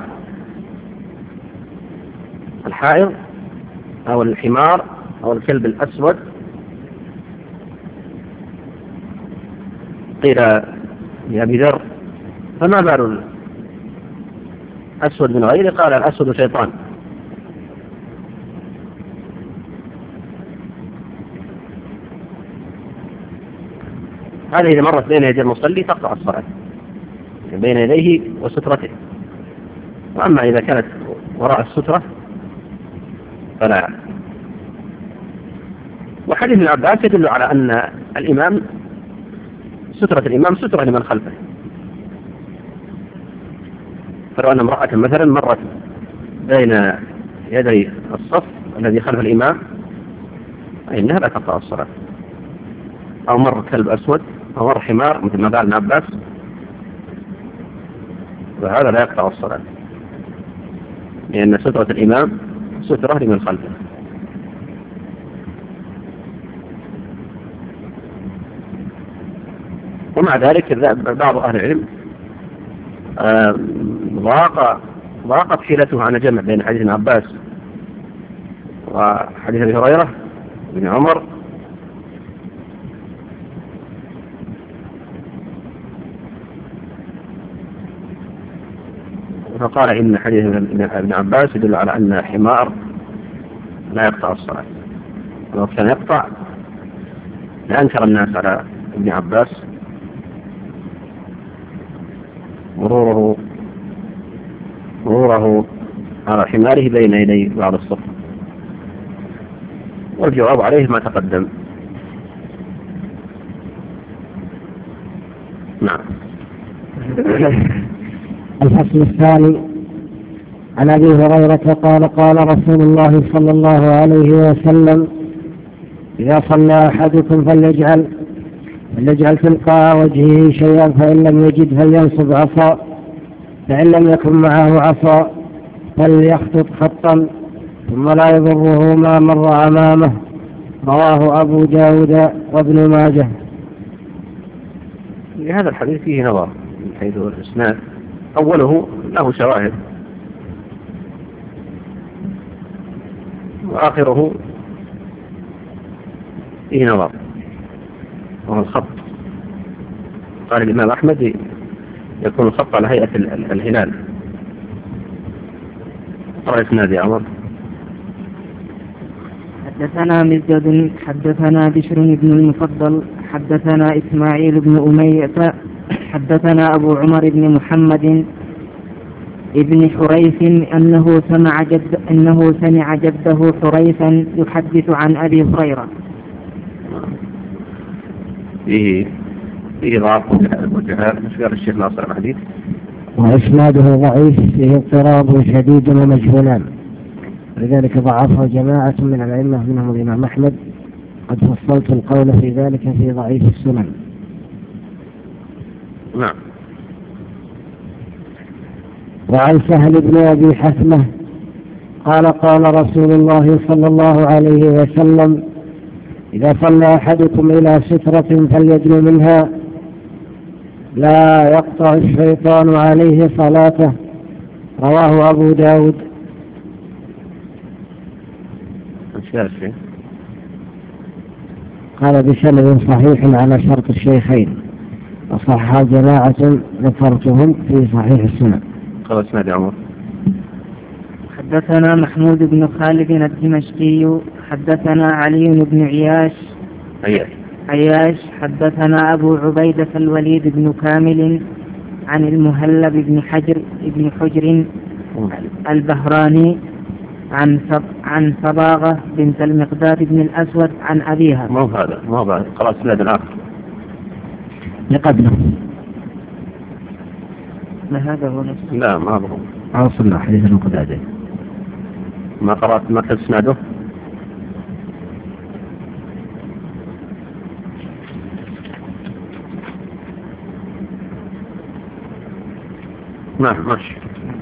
الحائض أو الحمار أو الكلب الأسود، قيل لأبي ذر فما بال الأسود من غيره؟ قال الأسود شيطان. هذه إذا مرت بين يدي المصلي تقطع الصلاة بين يديه وسترته، وأما إذا كانت وراء السترة فلا. وحديث ابن عباس يدل على أن الإمام سترة الإمام سترة لمن خلفه، فلو أن امرأة مثلا مرت بين يدي الصف الذي خلف الإمام فإنها لا تقطع الصلاة، أو مر كلب أسود أو مر حمار مثل ما قال ابن عباس فهذا لا يقطع الصلاة، لأن سترة الإمام سترة لمن خلفه. ومع ذلك بعض أهل العلم ضاق ضاقت حيلته عن الجمع بين حديث ابن عباس وحديث أبي هريرة بن عمر، فقال إن حديث ابن عباس يدل على أن حمار لا يقطع الصلاة، ولو كان يقطع لأنكر الناس على ابن عباس مروره مروره على حماره بين يدي بعض الصف. والجواب عليه ما تقدم. نعم. الفصل الثاني. عن أبي هريرة قال قال رسول الله صلى الله عليه وسلم: إذا صلى أحدكم فليجعل فليجعل تلقاء وجهه شيئا، فإن لم يجد فلينصب عصا، فإن لم يكن معه عصا فليخطط خطا ثم لا يضره ما مر أمامه. رواه أبو داود وابن ماجه. هذا الحديث فيه نظر من حيث الإسناد. أوله له شواهد، وآخره فيه نظر، وهو الخط. قال الإمام أحمد يكون الخط على هيئة الهلال. قرأ إسناد يا عمر. حدثنا مزدد حدثنا بشر بن المفضل حدثنا إسماعيل بن أمية حدثنا أبو عمر بن محمد ابن حريث أنه سمع جد أنه سمع جده حريثا يحدث عن أبي هريرة. فيه فيه ضعف وجهال، مش قال الشيخ ناصر الحديث وإسناده ضعيف، فيه اضطراب شديد ومجهولان، لذلك ضعفه جماعة من الأئمة منهم الإمام أحمد. قد فصلت القول في ذلك في ضعيف السنن. نعم. وعن سهل بن أبي حثمة قال قال رسول الله صلى الله عليه وسلم: إذا صلى أحدكم إلى سترة فليدن منها، لا يقطع الشيطان عليه صلاته. رواه أبو داود. قال بسند صحيح على شرط الشيخين، وصحح جماعة ذكرتهم في صحيح السنن. قال اسمع يا عمر. حدثنا محمود بن خالد الدمشقي حدثنا علي بن عياش عياش عياش حدثنا أبو عبيدة الوليد بن كامل عن المهلب بن حجر بن حجر البهراني عن عن صباغة بنت المقداد بن الأسود عن أبيها. ما هو هذا ما هو هذا خلاص سند الآخر لقبله. ما هذا هو نفسه؟ لا ما هو. عاصمنا حديث المقداد. ما قرأت ما تسنده؟ نعم ماشي.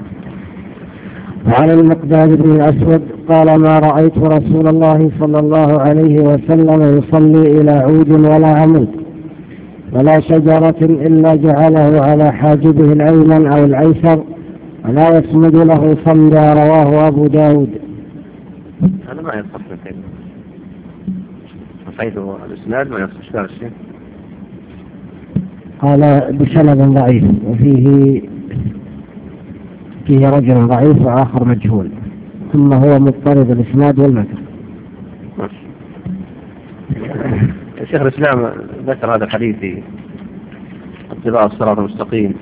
وعن المقداد بن الأسود قال ما رأيت رسول الله صلى الله عليه وسلم يصلي إلى عود ولا عمود ولا شجرة إلا جعله على حاجبه الأيمن أو الأيسر ولا يسمد له صلى. رواه أبو داود. هذا ما يصح كيف حيث الإسناد ما يصح الشيء. قال بسند ضعيف وفيه فيه رجل ضعيف وآخر مجهول ثم هو مضطرب الإسناد والمتن. شيخ الإسلام ذكر هذا الحديث في اتباع الصراط المستقيم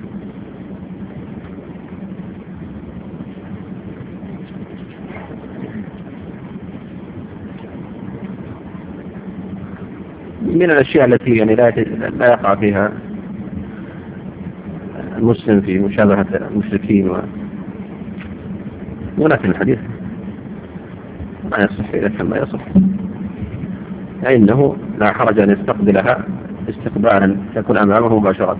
من الأشياء التي يعني لا لا يقع فيها المسلم في مشابهة المشركين و ولكن الحديث ما يصح إذا كان ما يصح فإنه لا حرج أن يستقبلها استقبالا يكون أمامه مباشرة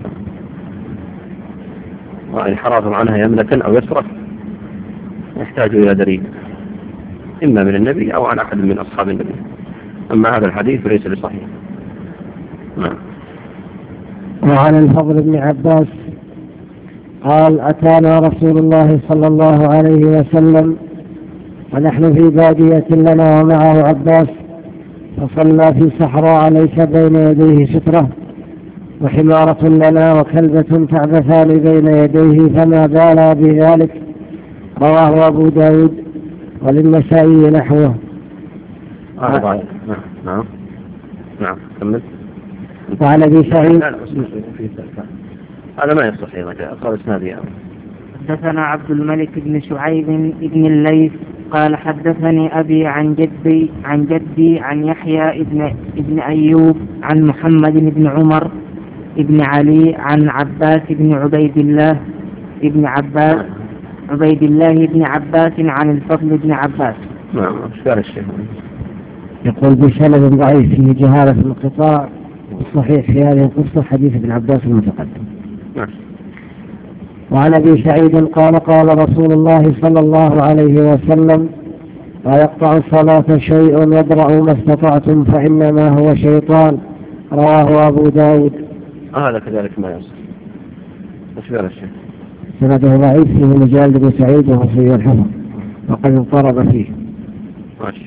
وإن حرص عنها يمنة أو يسرة يحتاج إلى دليل إما من النبي أو عن أحد من أصحاب النبي. أما هذا الحديث ليس بصحيح. نعم. وعن الفضل بن عباس قال أتانا رسول الله صلى الله عليه وسلم ونحن في بادية لنا ومعه عباس فصلى في صحراء ليس بين يديه سترة وحمارة لنا وكلبة تعبثان بين يديه فما بالا بذلك. رواه أبو داود وللنسائي نحوه. آه نعم نعم نعم كمل. وعن أبي سعيد هذا ما يصح أيضا قال اسنادي. حدثنا عبد الملك بن شعيب بن الليث قال حدثني أبي عن جدي عن جدي عن يحيى ابن ابن أيوب عن محمد بن عمر ابن علي عن عباس بن عبيد الله ابن عباس عبيد الله بن عباس عن الفضل بن عباس. نعم اشكال الشيخ. يقول بسند ضعيف فيه جهالة الانقطاع الصحيح في هذه القصة حديث ابن عباس المتقدم. نعم. وعن أبي سعيد قال قال رسول الله صلى الله عليه وسلم لا يقطع الصلاة شيء يدرأ ما استطعتم فإنما هو شيطان. رواه أبو داود. هذا كذلك ما يصح. اشكال الشيخ. سنده ضعيف فيه مجال بن سعيد وهو سيء الحفظ وقد انضرب فيه. ماشي.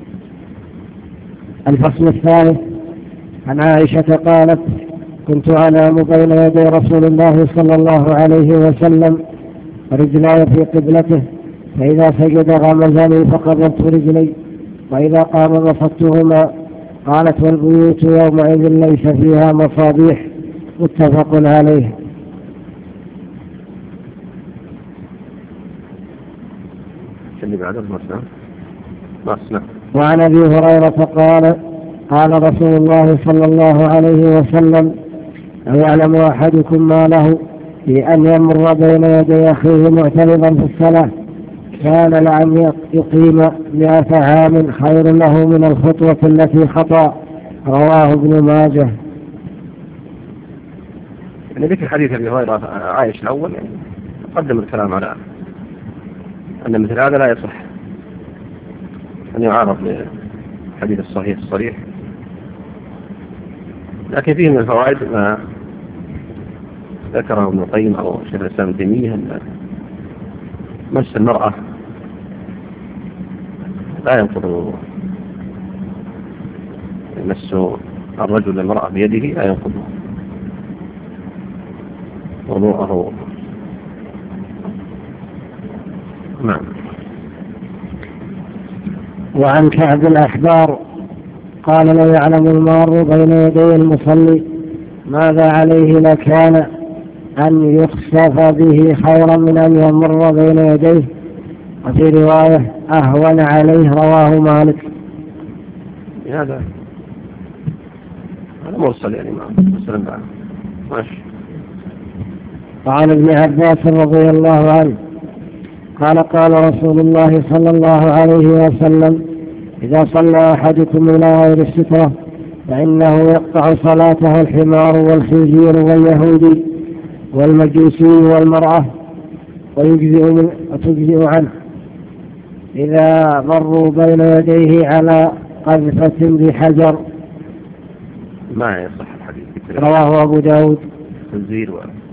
الفصل الثالث عن عائشة قالت كنت أنام بين يدي رسول الله صلى الله عليه وسلم ورجلاي في قبلته فإذا سجد غمزني فقبضت رجلي وإذا قام بسطتهما. قالت والبيوت يومئذ ليس فيها مصابيح. متفق عليه. اللي بعده مسنا مسنا. وعن أبي هريرة قال قال رسول الله صلى الله عليه وسلم أو يعلم أحدكم ما له في أن يمر بين يدي أخيه معترضا في الصلاة كان لأن يقيم مئة عام خير له من الخطوة التي خطأ. رواه ابن ماجه. يعني ذكر حديث أبي هريرة عائشة الأول يعني قدم الكلام على أن مثل هذا لا يصح أن يعارض للحديث الصحيح الصريح. لكن فيه من الفوائد ما ذكره ابن القيم أو شيخ الإسلام ابن تيمية أن مس المرأة لا ينقض الوضوء. مس الرجل المرأة بيده لا ينقض وضوءه. نعم. وعن كعب الأحبار قال لو يعلم المار بين يدي المصلي ماذا عليه لكان أن يخسف به خيرا من أن يمر بين يديه. وفي رواية أهون عليه. رواه مالك. هذا هذا مرسل يعني ما مسلم بعد. ماشي. وعن ابن عباس رضي الله عنه قال قال رسول الله صلى الله عليه وسلم إذا صلى أحدكم إلى غير السترة فإنه يقطع صلاته الحمار والخنزير واليهودي والمجوسي والمرأة ويجزئ, من وتجزئ عنه إذا مروا بين يديه على قذفة بحجر. ما يصح الحديث. رواه أبو داود. خنزير و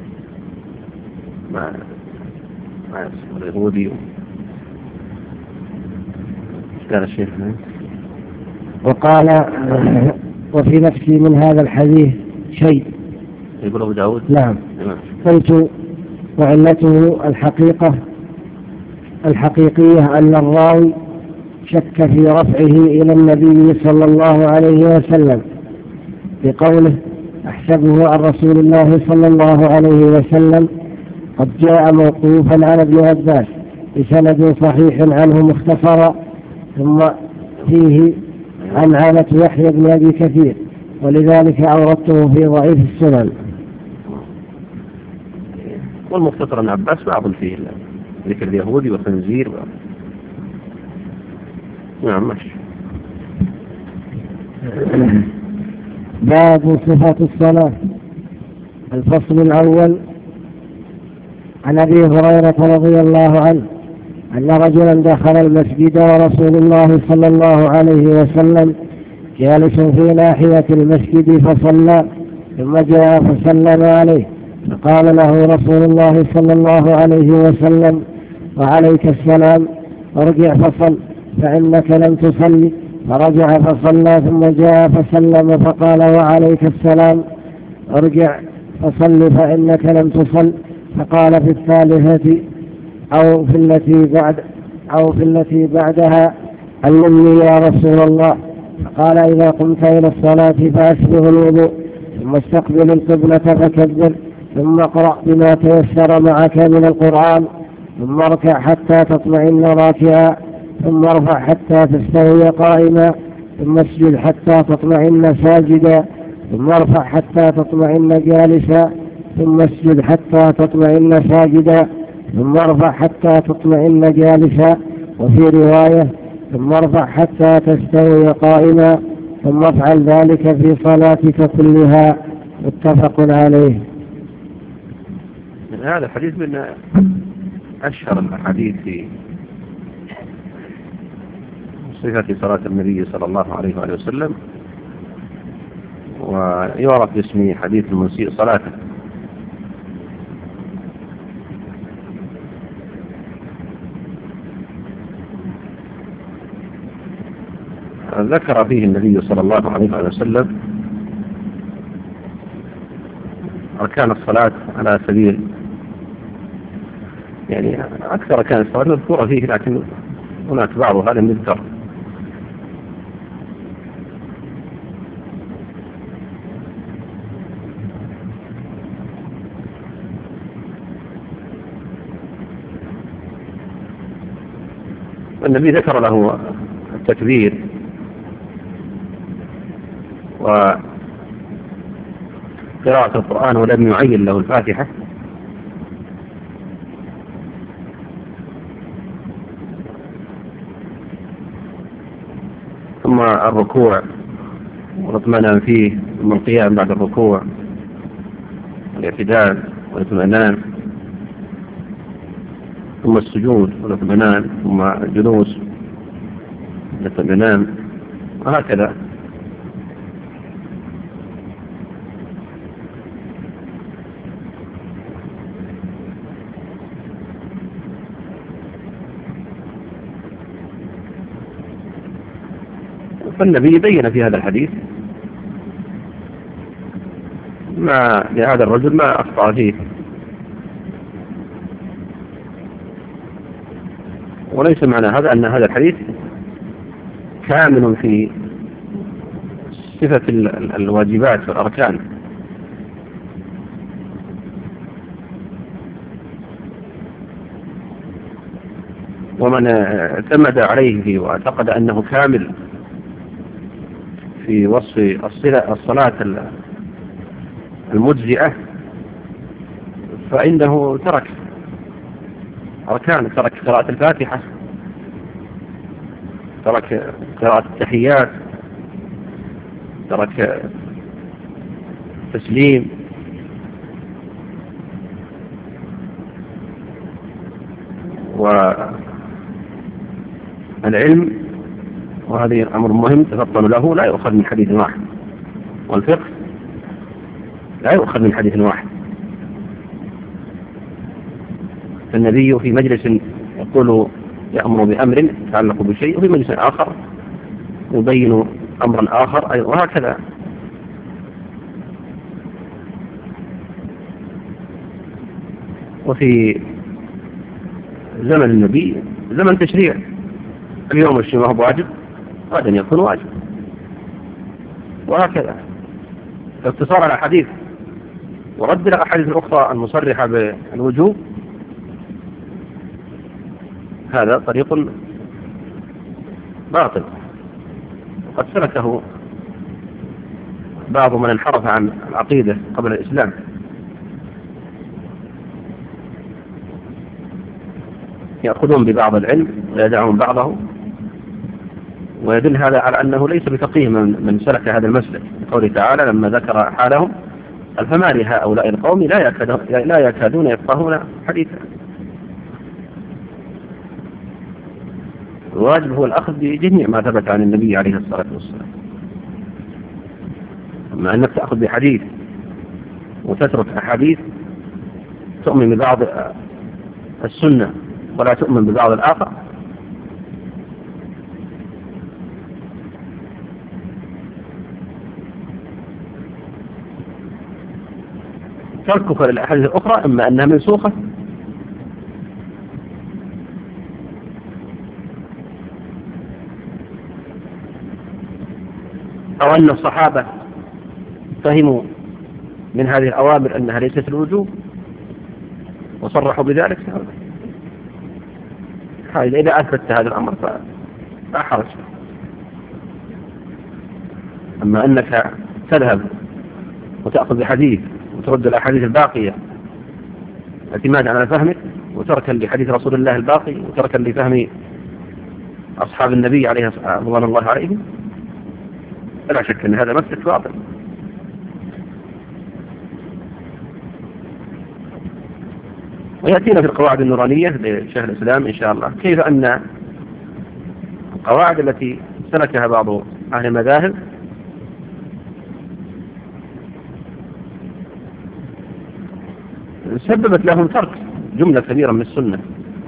ما ما يصح اليهودي. قال الشيخ وقال وفي نفسي من هذا الحديث شيء. يقول أبو داود. نعم. قلت وعلته الحقيقة الحقيقية أن الراوي شك في رفعه إلى النبي صلى الله عليه وسلم بقوله أحسبه عن رسول الله صلى الله عليه وسلم قد جاء موقوفا على ابن عباس بسند صحيح عنه مختصرا ثم فيه عن عانة يحيى بن أبي كثير ولذلك أوردته في ضعيف السنن. والمختصر عن عباس بعض فيه ذكر اليهودي والخنزير و... نعم ماشي. باب صفة الصلاة. الفصل الأول. عن أبي هريرة رضي الله عنه أن رجلا دخل المسجد ورسول الله صلى الله عليه وسلم جالس في ناحية المسجد فصلى ثم جاء فسلم عليه فقال له رسول الله صلى الله عليه وسلم وعليك السلام ارجع فصل فإنك لم تصلي فرجع فصلى ثم جاء فسلم فقال وعليك السلام ارجع فصل فإنك لم تصل فقال في الثالثة أو في التي بعد أو في التي بعدها علمني يا رسول الله فقال إذا قمت إلى الصلاة فأسبغ الوضوء ثم استقبل القبلة فكبر ثم اقرأ بما تيسر معك من القرآن ثم اركع حتى تطمئن راكعا ثم ارفع حتى تستوي قائما ثم اسجد حتى تطمئن ساجدا ثم ارفع حتى تطمئن جالسا ثم اسجد حتى تطمئن ساجدا ثم ارفع حتى تطمئن جالسا وفي رواية ثم ارفع حتى تستوي قائما ثم افعل ذلك في صلاتك كلها. متفق عليه. هذا الحديث من أشهر الأحاديث في صفة صلاة النبي صلى الله عليه وآله وسلم ويعرف باسم حديث المسيء صلاته. ذكر فيه النبي صلى الله عليه وآله وسلم أركان الصلاة على سبيل يعني أكثر أركان الصلاة مذكورة فيه لكن هناك بعضها لم يذكر. النبي ذكر له التكبير وقراءة القرآن ولم يعين له الفاتحة ثم الركوع والاطمئنان فيه ثم القيام بعد الركوع والاعتدال والاطمئنان ثم السجود والاطمئنان ثم الجلوس والاطمئنان وهكذا. فالنبي بين في هذا الحديث ما لهذا الرجل ما أخطأ فيه وليس معنى هذا أن هذا الحديث كامل في صفة الواجبات والأركان، ومن اعتمد عليه واعتقد أنه كامل في وصف الصلاة المجزئة فعنده ترك أركان، ترك قراءة الفاتحة، ترك قراءة التحيات، ترك تسليم، والعلم، وهذه الأمر مهم تفطن له، لا يؤخذ من حديث واحد، والفقه لا يؤخذ من حديث واحد. فالنبي في مجلس يقول يأمر بأمر يتعلق بشيء، وفي مجلس آخر يبين أمرا آخر أيضا، وهكذا. وفي زمن النبي زمن تشريع، اليوم الشيء ما هو واجب غدا يكون واجب، وهكذا. الاقتصار على حديث ورد الأحاديث الأخرى المصرحة بالوجوب، هذا طريق باطل قد سلكه بعض من انحرف عن العقيدة قبل الإسلام. يأخذون ببعض العلم ويدعون بعضه، ويدل هذا على أنه ليس بفقيه من, من سلك هذا المسلك، قوله تعالى لما ذكر حالهم قال فما لهؤلاء القوم لا يكادون, لا يكادون يفقهون حديثا. الواجب هو الأخذ بجميع ما ثبت عن النبي عليه الصلاة والسلام. أما أنك تأخذ بحديث وتترك أحاديث، تؤمن ببعض السنة ولا تؤمن ببعض الآخر، تركك للأحاديث الأخرى إما أنها منسوخة أو أن الصحابة فهموا من هذه الأوامر أنها ليست الوجوب وصرحوا بذلك. إذا أثبت هذا الأمر فلا حرج. أما أنك تذهب وتأخذ بحديث وترد الأحاديث الباقية اعتمادا على فهمك، وتركا لحديث رسول الله الباقي، وتركا لفهم أصحاب النبي عليه رضوان الله عليهم، لا شك أن هذا مسلك باطل. ويأتينا في القواعد النورانية لشيخ الإسلام إن شاء الله كيف أن القواعد التي سلكها بعض أهل المذاهب سببت لهم ترك جملة كبيرة من السنة.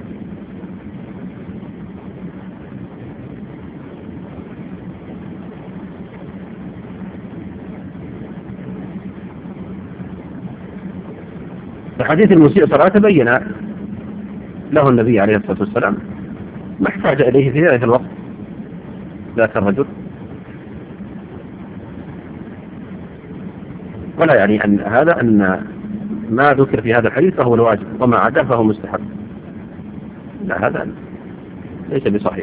في حديث المسيء صلاة بين له النبي عليه الصلاة والسلام ما احتاج إليه في ذلك الوقت ذاك الرجل، ولا يعني أن هذا أن ما ذكر في هذا الحديث فهو الواجب وما عداه فهو مستحب، لا هذا ليس بصحيح.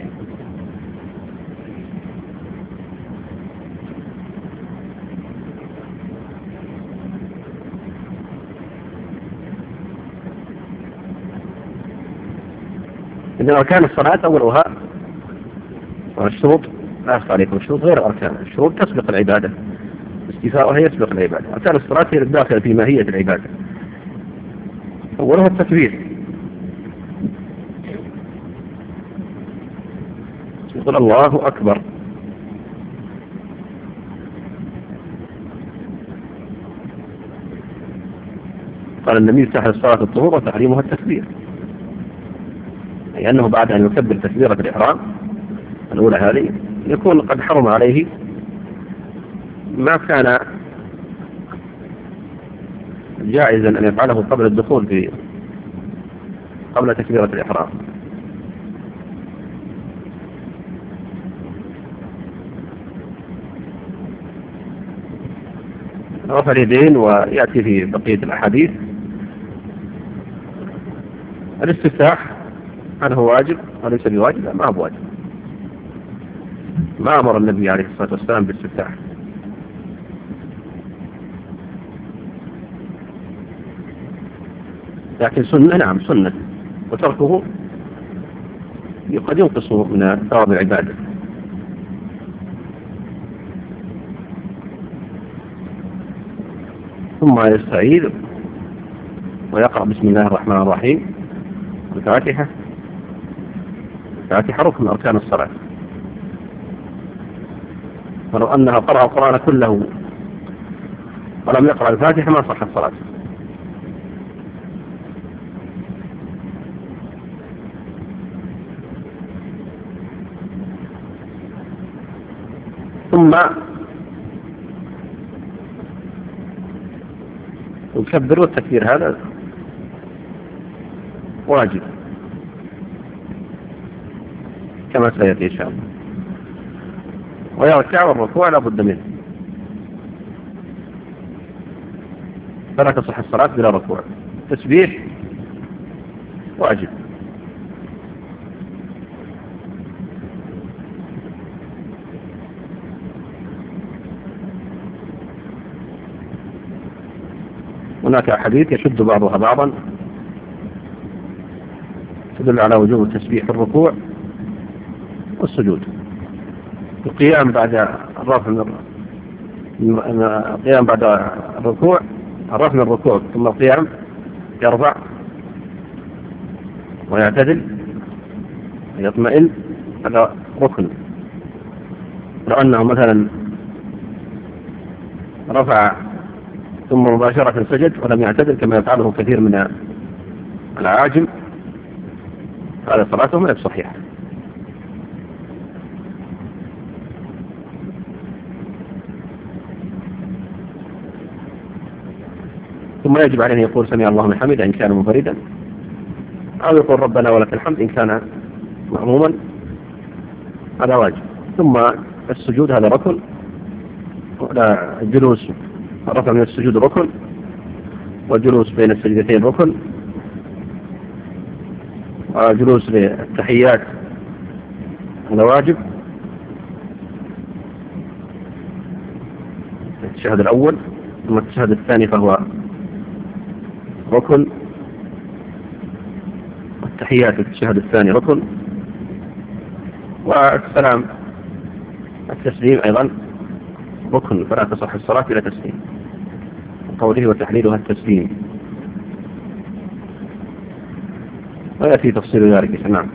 إذن أركان الصلاة أولها والشروط لا أخطأ عليكم، الشروط غير أركان، الشروط تسبق العبادة، استيفاؤها يسبق العبادة. أركان الصلاة هي الداخل في ماهية العبادة. أولها التكبير، يقول الله أكبر، قال النبي يفتح الصلاة الطهور وتحريمها التكبير، لأنه بعد أن يكبر تكبيرة الإحرام الأولى هذه يكون قد حرم عليه ما كان جائزا أن يفعله قبل الدخول في قبل تكبيرة الإحرام. رفع اليدين، ويأتي في بقية الأحاديث الاستفتاح هل هو واجب وليس بواجب؟ لا ما هو واجب، ما أمر النبي عليه الصلاة والسلام بالاستفتاح. لكن سنة، نعم سنة، وتركه قد ينقص من ثواب العبادة. ثم يستعيذ ويقرأ بسم الله الرحمن الرحيم. الفاتحة الفاتحة ركن من أركان الصلاة، ولو أنها قرأ القرآن كله ولم يقرأ الفاتحة ما صح الصلاة. ثم يكبر، والتكبير هذا واجب كما سيأتي إن شاء الله. ويركع، والركوع لا بد منه، فلا تصح الصلاة بلا ركوع. تسبيح واجب. هناك أحاديث يشد بعضها بعضا تدل على وجوب التسبيح في الركوع والسجود. القيام بعد الرفع من القيام بعد الركوع، الرفع من الركوع ثم القيام، يرفع ويعتدل ويطمئن، هذا ركن. لو أنه مثلا رفع ثم مباشرة سجد ولم يعتدل كما يفعله كثير من العاجم، هذا صلاته غير صحيحة. ثم يجب عليه أن يقول سمع الله لمن حمده إن كان منفردا، أو يقول ربنا ولك الحمد إن كان مأموما، هذا واجب. ثم السجود هذا ركن، ولا الجلوس الرفع من السجود ركن، والجلوس بين السجدتين ركن، وجلوس للتحيات هذا واجب. التشهد الأول ثم التشهد الثاني فهو ركن، والتحيات التشهد الثاني ركن، والسلام التسليم أيضا ركن، فلا تصح الصلاة بلا تسليم، وقوله وتحليلها التسليم، ويأتي تفصيل ذلك. نعم.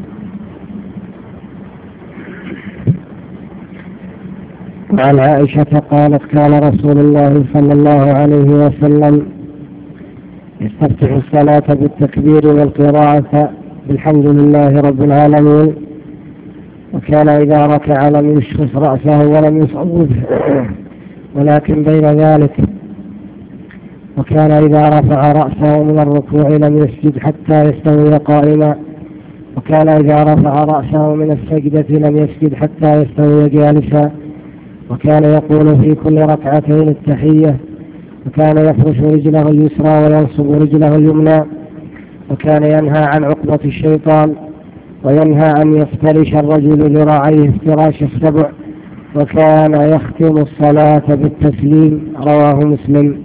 وعن عائشة قالت كان رسول الله صلى الله عليه وسلم يستفتح الصلاة بالتكبير والقراءة بالحمد لله رب العالمين، وكان إذا ركع لم يشخص رأسه ولم يصوب ولكن بين ذلك، وكان إذا رفع رأسه من الركوع لم يسجد حتى يستوي قائما، وكان إذا رفع رأسه من السجدة لم يسجد حتى يستوي جالسا، وكان يقول في كل ركعتين التحية، وكان يفرش رجله اليسرى وينصب رجله اليمنى، وكان ينهى عن عقبة الشيطان، وينهى أن يفترش الرجل ذراعيه افتراش السبع، وكان يختم الصلاة بالتسليم. رواه مسلم.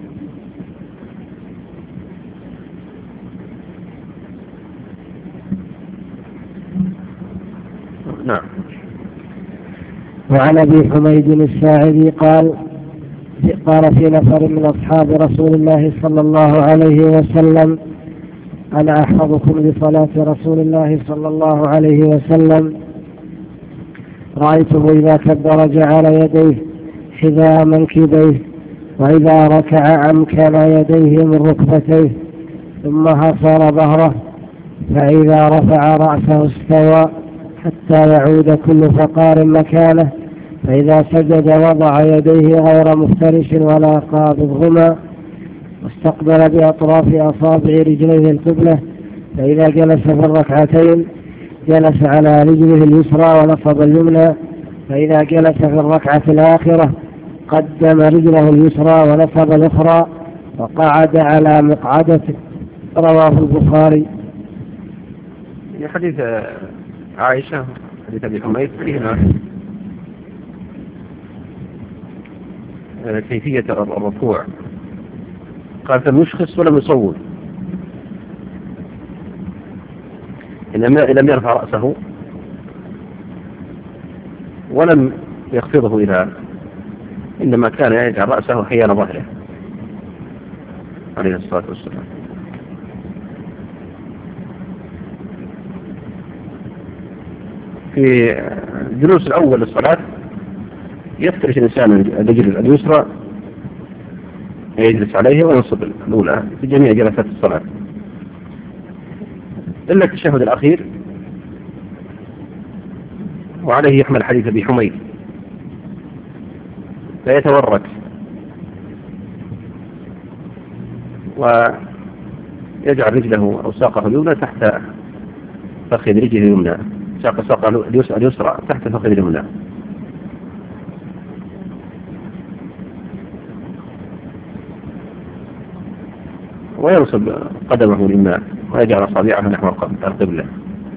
نعم. وعن أبي حميد الساعدي قال قال في نفر من أصحاب رسول الله صلى الله عليه وسلم أنا أحفظكم بصلاة رسول الله صلى الله عليه وسلم، رأيته إذا كبر جعل يديه حذاء منكبيه، وإذا ركع أمكن يديه من ركبتيه ثم حصر ظهره، فإذا رفع رأسه استوى حتى يعود كل فقار مكانه، فإذا سجد وضع يديه غير مفترش ولا قابضهما، واستقبل بأطراف أصابع رجليه القبلة، فإذا جلس في الركعتين جلس على رجله اليسرى ونصب اليمنى، فإذا جلس في الركعة الآخرة قدم رجله اليسرى ونصب الأخرى وقعد على مقعدته. رواه البخاري. حديث عائشة حديث أبي حميد فيهما كيفية الركوع، قال لم يشخص ولم يصور، إن لم يرفع رأسه ولم يخفضه إلى، إنما كان يجعل رأسه حيال ظهره عليه الصلاة والسلام. في الجلوس الأول للصلاة يفترش الإنسان الرجل اليسرى يجلس عليه وينصب الأولى في جميع جلسات الصلاة إلا التشهد الأخير، وعليه يحمل حديث أبي حميد، فيتورك ويجعل رجله أو ساقه اليمنى تحت فخذ رجله اليمنى، ساق ساقه اليسرى تحت فخذ اليمنى، وينصب قدمه اليمنى ويجعل أصابعه نحو القبلة.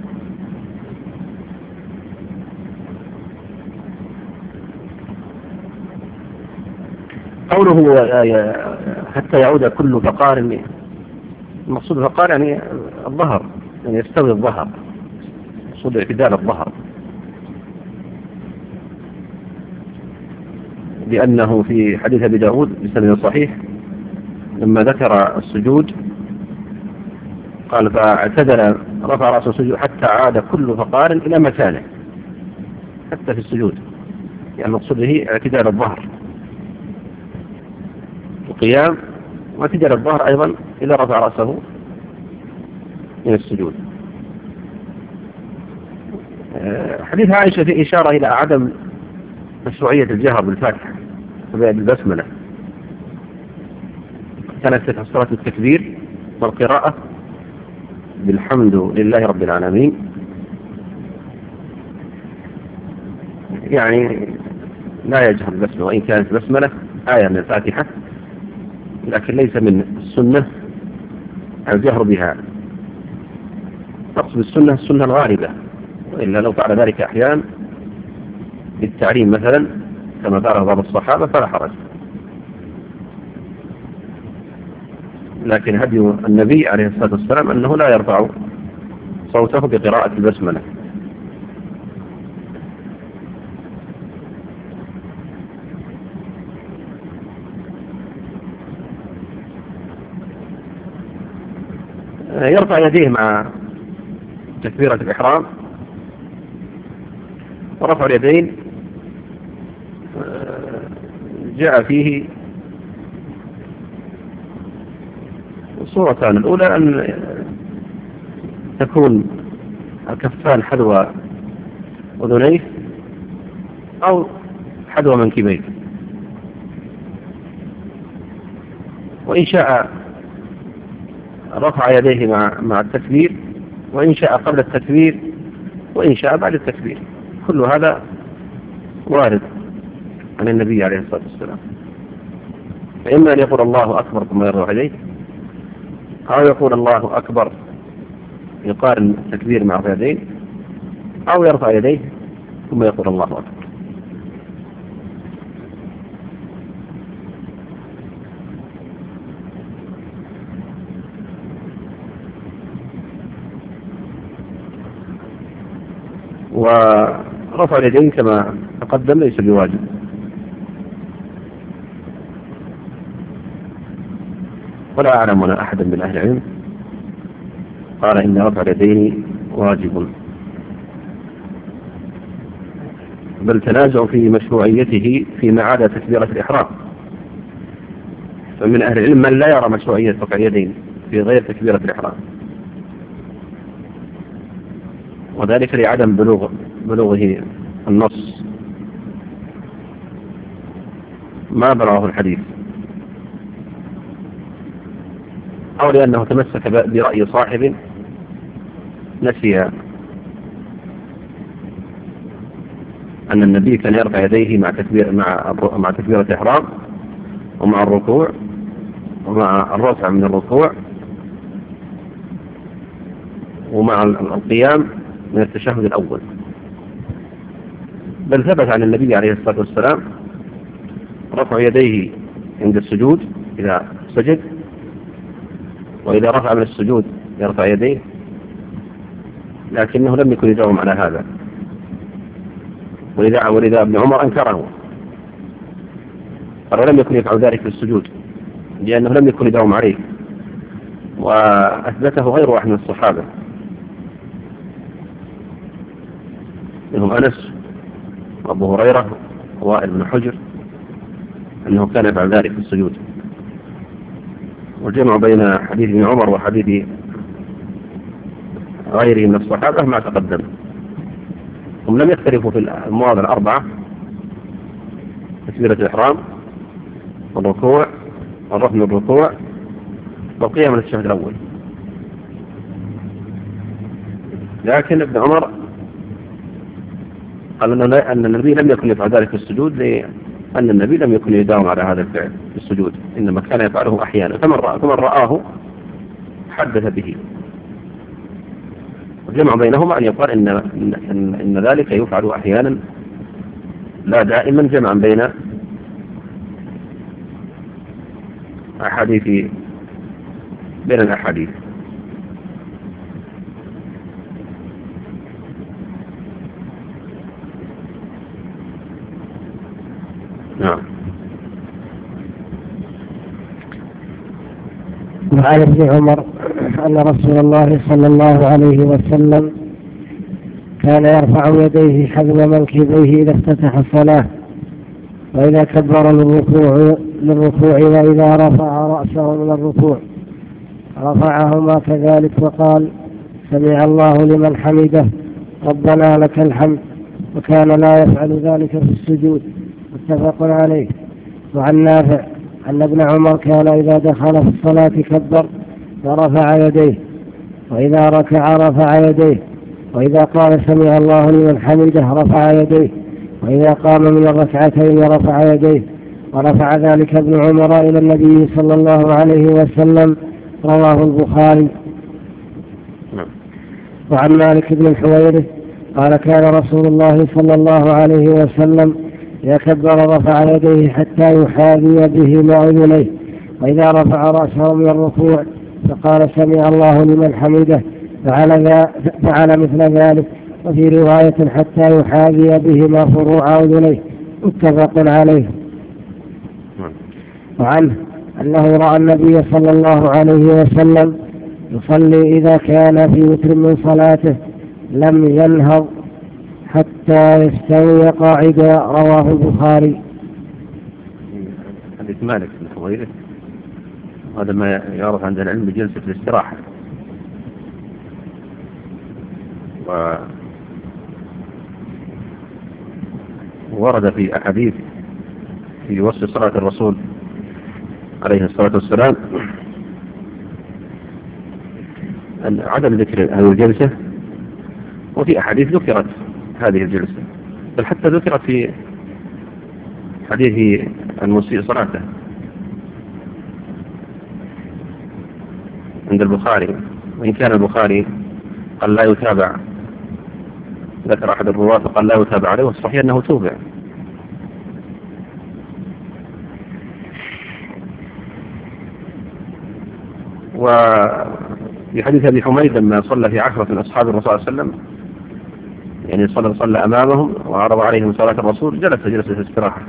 قوله حتى يعود كل فقار، المقصود الفقار يعني الظهر، يعني يستوي الظهر، مقصود اعتدال الظهر، لأنه في حديث أبي داود بسند صحيح لما ذكر السجود قال فاعتدل رفع رأسه السجود حتى عاد كل فقار إلى مكانه، حتى في السجود، يعني المقصود به اعتدال الظهر القيام، واعتدال الظهر أيضا إذا رفع رأسه من السجود. حديث عائشة في إشارة إلى عدم مشروعية الجهر بالفاتحة بالبسملة، كانت في صلاة التكبير والقراءة بالحمد لله رب العالمين، يعني لا يجهر بالبسملة، وإن كانت البسملة آية من الفاتحة، لكن ليس من السنة الجهر بها. نقصد السنة السنة الغالبة، وإلا لو فعل ذلك أحيانا للتعليم مثلا كما فعله بعض الصحابة فلا حرج، لكن هدي النبي عليه الصلاة والسلام أنه لا يرفع صوته بقراءة البسملة. يرفع يديه مع تكبيرة الإحرام، ورفع اليدين جاء فيه صورتان، الأولى أن تكون الكفان حذو أذنيه أو حذو منكبيه، وإن شاء رفع يديه مع مع التكبير، وإن شاء قبل التكبير، وإن شاء بعد التكبير، كل هذا وارد عن النبي عليه الصلاة والسلام. فإما أن يقول الله أكبر ثم يرفع يديه، أو يقول الله أكبر يقارن التكبير مع رفع يديه، أو يرفع يديه ثم يقول الله أكبر. ورفع اليدين كما تقدم ليس بواجب، ولا أعلم ولا أحد من أهل العلم قال إن رفع اليدين واجب، بل تنازع في مشروعيته فيما عدا تكبيرة الإحرام. فمن أهل العلم من لا يرى مشروعية رفع اليدين في غير تكبيرة الإحرام، وذلك لعدم بلوغ بلوغه النص، ما بلغه الحديث، أو لأنه تمسك برأي صاحب نسي أن النبي كان يرفع يديه مع تكبير مع مع تكبيرة الإحرام، ومع الركوع، ومع الرفع من الركوع، ومع القيام من التشهد الأول. بل ثبت عن النبي عليه الصلاة والسلام رفع يديه عند السجود إذا سجد، وإذا رفع من السجود يرفع يديه، لكنه لم يكن يداوم على هذا، ولذا ولذا ابن عمر أنكره، قال لم يكن يفعل ذلك في السجود لأنه لم يكن يداوم عليه، وأثبته غير واحد من الصحابة منهم أنس وأبو هريرة ووائل بن حجر أنه كان يفعل ذلك في السجود. والجمع بين حديث ابن عمر وحديث غيره من الصحابة ما تقدم. هم لم يختلفوا في المواضع الأربعة: تكبيرة الإحرام والركوع والرفع من الركوع والقيام من الشهد الأول. لكن ابن عمر قال أن النبي لم يكن يفعل ذلك في السجود لأن النبي لم يكن يداوم على هذا الفعل في السجود، إنما كان يفعله أحيانا، فمن رأى فمن رآه حدث به. الجمع بينهما أن يقال إن, إن, إن ذلك يفعل أحيانا لا دائما، جمعا بين أحاديث بين الأحاديث. نعم. وعن ابن عمر أن رسول الله صلى الله عليه وسلم كان يرفع يديه حذو منكبيه إذا افتتح الصلاة، وإذا كبر للركوع للركوع وإذا رفع رأسه من الركوع رفعهما كذلك، وقال: سمع الله لمن حمده ربنا لك الحمد، وكان لا يفعل ذلك في السجود. متفق عليه. وعن نافع أن ابن عمر كان إذا دخل في الصلاة كبر ورفع يديه، وإذا ركع رفع يديه، وإذا قال سمع الله لمن حمده رفع يديه، وإذا قام من الركعتين رفع يديه، ورفع ذلك ابن عمر إلى النبي صلى الله عليه وسلم. رواه البخاري. وعن مالك بن الحويرث قال: كان رسول الله صلى الله عليه وسلم يكبر رفع يديه حتى يحاذي بهما أذنيه، وإذا رفع رأسه من الركوع فقال سمع الله لمن حمده فعل, فعل مثل ذلك، وفي رواية حتى يحاذي بهما فروع أذنيه. متفق عليه. وعنه أنه رأى النبي صلى الله عليه وسلم يصلي إذا كان في وتر من صلاته لم ينهض حتى يستوي قاعدا. رواه البخاري. حديث مالك بن الحويرث هذا ما يعرف عند العلم بجلسة الاستراحة، وورد في أحاديث في وصف صلاة الرسول عليه الصلاة والسلام عدم ذكر هذه الجلسة، وفي أحاديث ذكرت هذه الجلسة، بل حتى ذكرت في حديث المسيء صلاته عند البخاري، وإن كان البخاري قال لا يتابع، ذكر أحد الرواة قال لا يتابع عليه، والصحيح أنه توبع. وفي حديث أبي حميد لما صلى في عشرة من أصحاب الرسول صلى الله عليه وسلم، يعني صلى صلى أمامهم وعرض عليهم صلاة الرسول، جلس جلسة استراحة.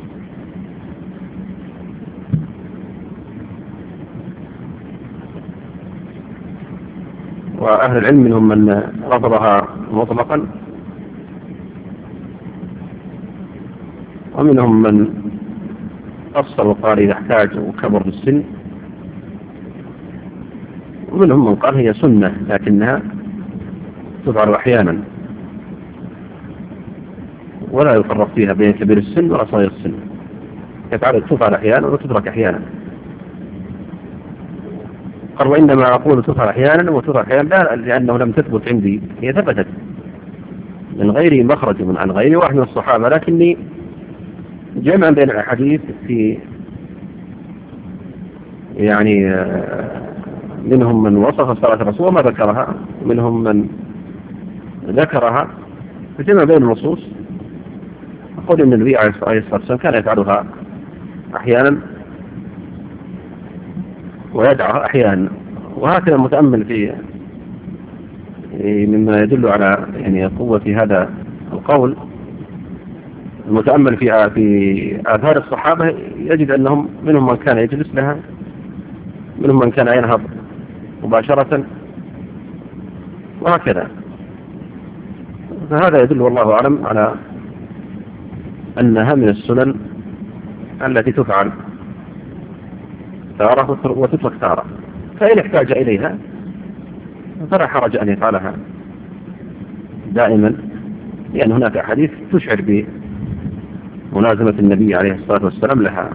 وأهل العلم منهم من رفضها مطلقا، ومنهم من أصل وقال إذا احتاج وكبر في السن، ومنهم من قال هي سنة لكنها تفعل أحيانا ولا يفرق فيها بين كبير السن ولا صغير السن، تفعل أحيانا وتترك أحيانا. قال وإنما أقول تفعل أحيانا وتترك أحيانا لا لأنه لم تثبت عندي، هي ثبتت من غير مخرج من عن غير واحد من الصحابة، لكني جمعا بين الأحاديث في يعني منهم من وصف صلاة الرسول وما ذكرها، منهم من ذكرها، فجمع بين النصوص. أقول أن النبي عليه الصلاة والسلام كان يفعلها أحيانا ويدعها أحيانا، وهكذا المتأمل في مما يدل على يعني قوة هذا القول المتأمل في في آثار الصحابة يجد أنهم منهم من كان يجلس لها، منهم من كان ينهض مباشرة، وهكذا. فهذا يدل والله أعلم على أنها من السنن التي تفعل تارة وتترك تارة، فإن احتاج إليها فلا حرج أن يفعلها دائما، لأن هناك أحاديث تشعر بملازمة النبي عليه الصلاة والسلام لها.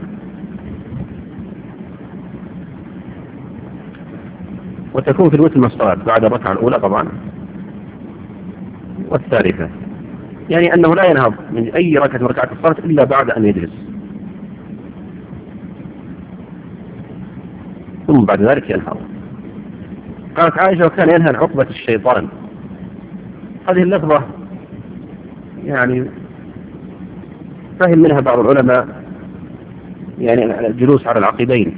وتكون في الوتر الصلاة بعد الركعة الأولى طبعا والثالثة، يعني أنه لا ينهض من أي ركعة من ركعات الصلاة إلا بعد أن يجلس، ثم بعد ذلك ينهض. قالت عائشة وكان ينهى عن عقبة الشيطان. هذه اللفظة يعني فهم منها بعض العلماء يعني الجلوس على العقبين،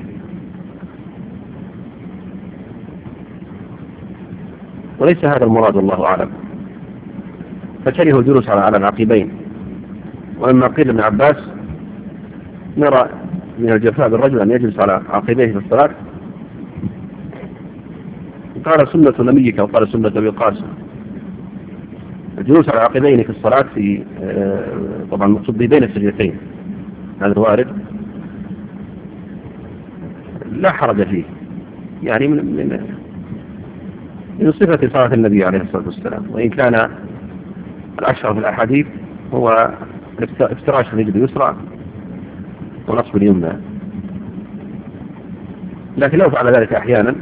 وليس هذا المراد والله أعلم، فكرهوا الجلوس على العقبين. ولما قيل ابن عباس نرى من الجفاء بالرجل أن يجلس على عقبيه في الصلاة، قال سنة نبيك وقال سنة أبي القاسم. الجلوس على عقبين في الصلاة في طبعا المقصود بين السجدتين، هذا الوارد لا حرج فيه، يعني من من من صفة صلاة النبي عليه الصلاة والسلام. وإن كان الأشهر في الأحاديث هو افتراش الرجل اليسرى ونصب اليمنى، لكن لو فعل ذلك أحيانا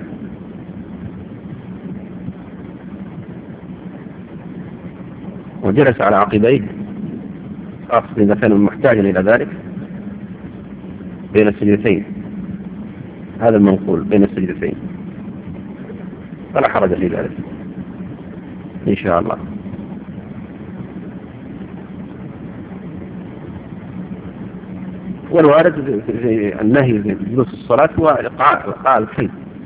وجلس على عقبيه خاصة إذا كان محتاجا إلى ذلك بين السجدتين، هذا المنقول بين السجدتين، فلا حرج في ذلك إن شاء الله. والوارد في النهي في جلوس الصلاة هو إلقاء الكلب،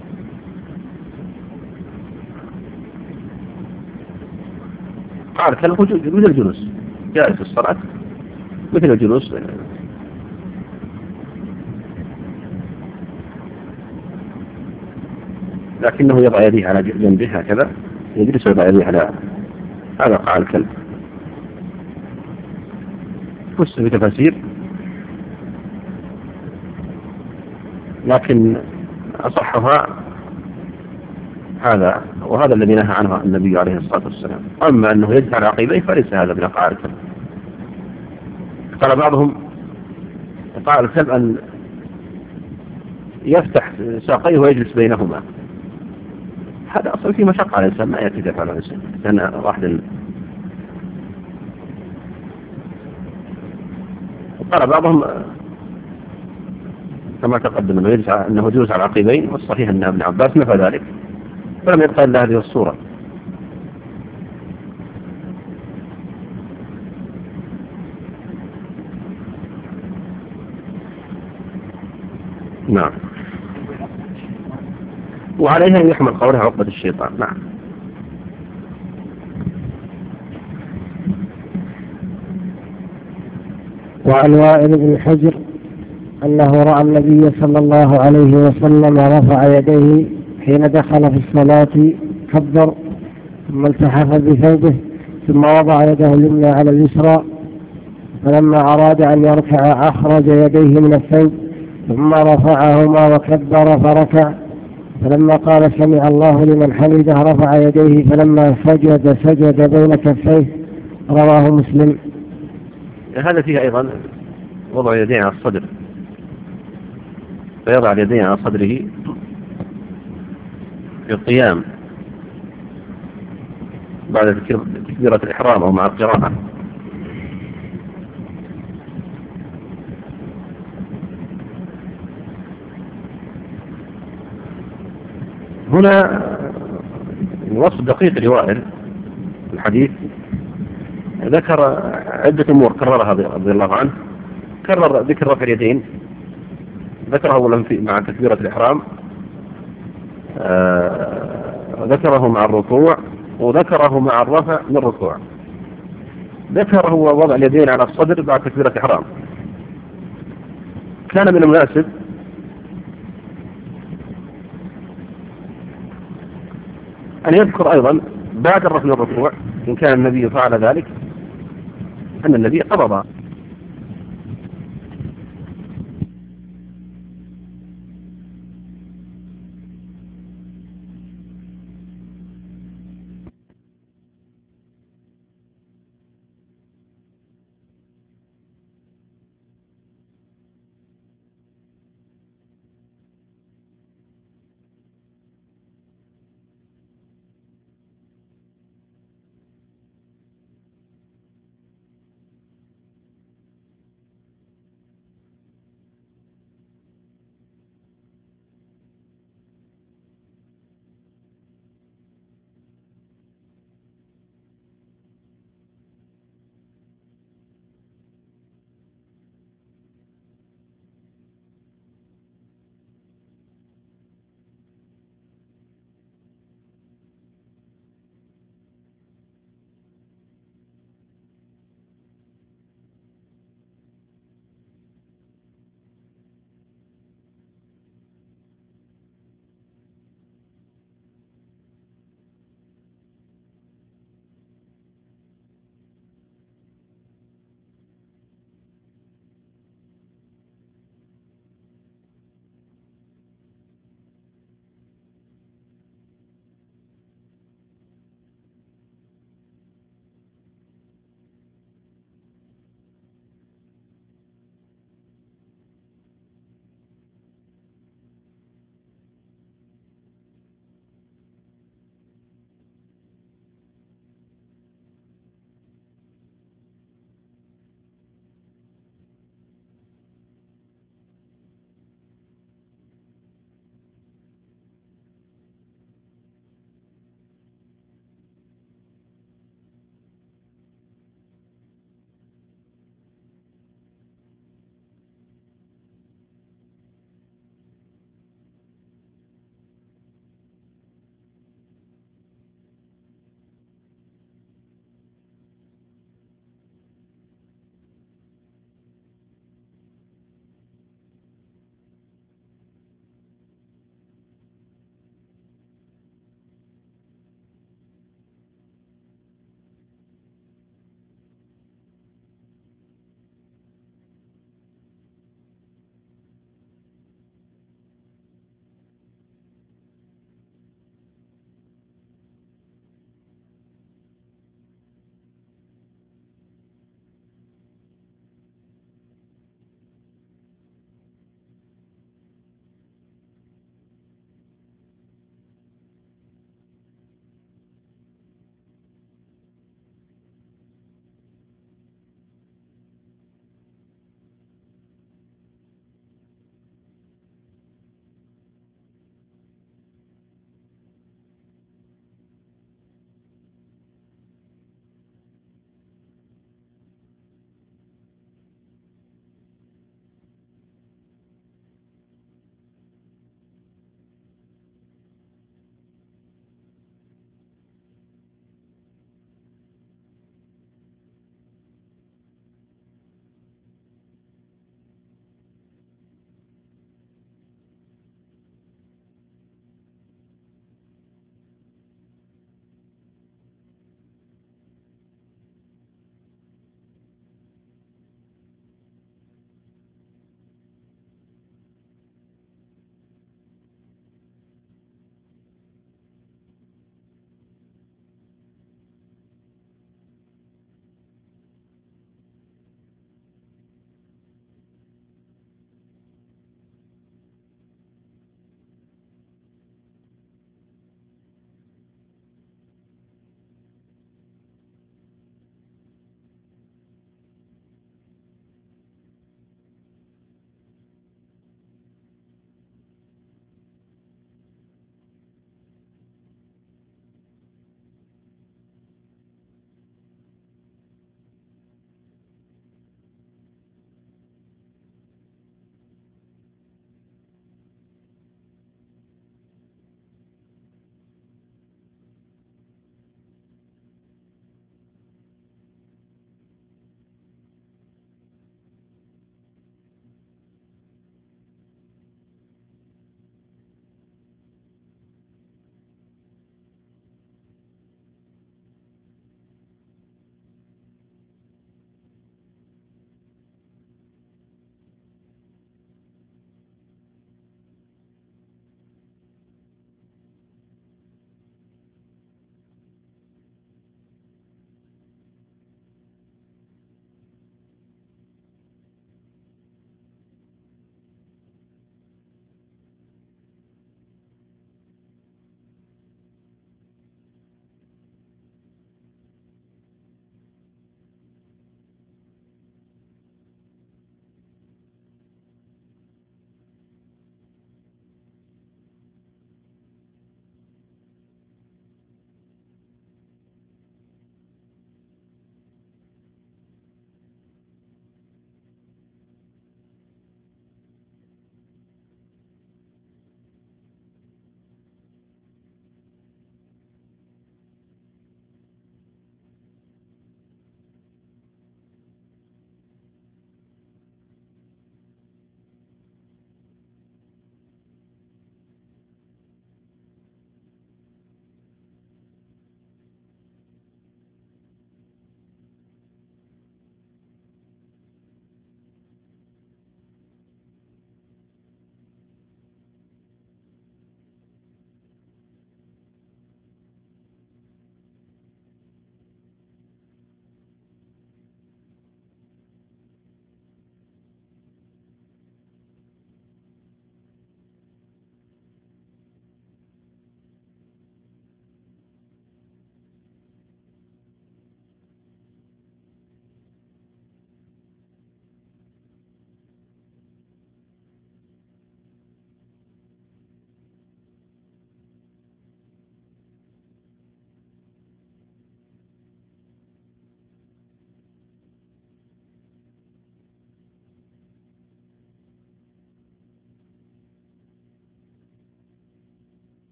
قال الكلب مثل الجلوس جالس في الصلاة مثل الجلوس، لكنه يضع يديه على جنبه هكذا، يجلس ويضع يديه على هذا قاع الكلب. فسر في تفاسير، لكن أصحها هذا، وهذا الذي نهى عنه النبي عليه الصلاة والسلام. أما أنه يجلس على عقبيه فليس هذا من قاع الكلب. قال بعضهم قاع الكلب أن يفتح ساقيه ويجلس بينهما، هذا أصلا فيه مشقة على الإنسان، ما يأتي دفع على الإنسان لأن واحد. قال بعضهم كما تقدم أنه يجلس أنه جلوس على العقبين، والصحيح أن ابن عباس نفى ذلك فلم يبقى إلا هذه الصورة. نعم، وعليها يحمل قولها عقبة الشيطان. نعم. وعن وائل بن حجر أنه رأى النبي صلى الله عليه وسلم رفع يديه حين دخل في الصلاة، كبر ثم التحف بثوبه ثم وضع يده اليمنى على اليسرى، فلما أراد أن يركع أخرج يديه من الثوب ثم رفعهما وكبر فركع، فلما قال سمع الله لمن حمده رفع يديه، فلما سجد سجد بين كفيه. رواه مسلم. هذا فيه أيضا وضع يديه على الصدر، فيضع اليدين على صدره في القيام بعد تكبيرة الإحرام أو مع القراءة. هنا الوصف دقيق لوائل الحديث ذكر عدة أمور كررها رضي الله عنه. كرر ذكر رفع اليدين، ذكره أولا مع تكبيرة الإحرام، آه ذكره مع الركوع، وذكره مع الرفع من الركوع. ذكره ووضع اليدين على الصدر بعد تكبيرة الإحرام. كان من المناسب أن يذكر أيضا بعد الرفع من الركوع إن كان النبي فعل ذلك أن النبي قبض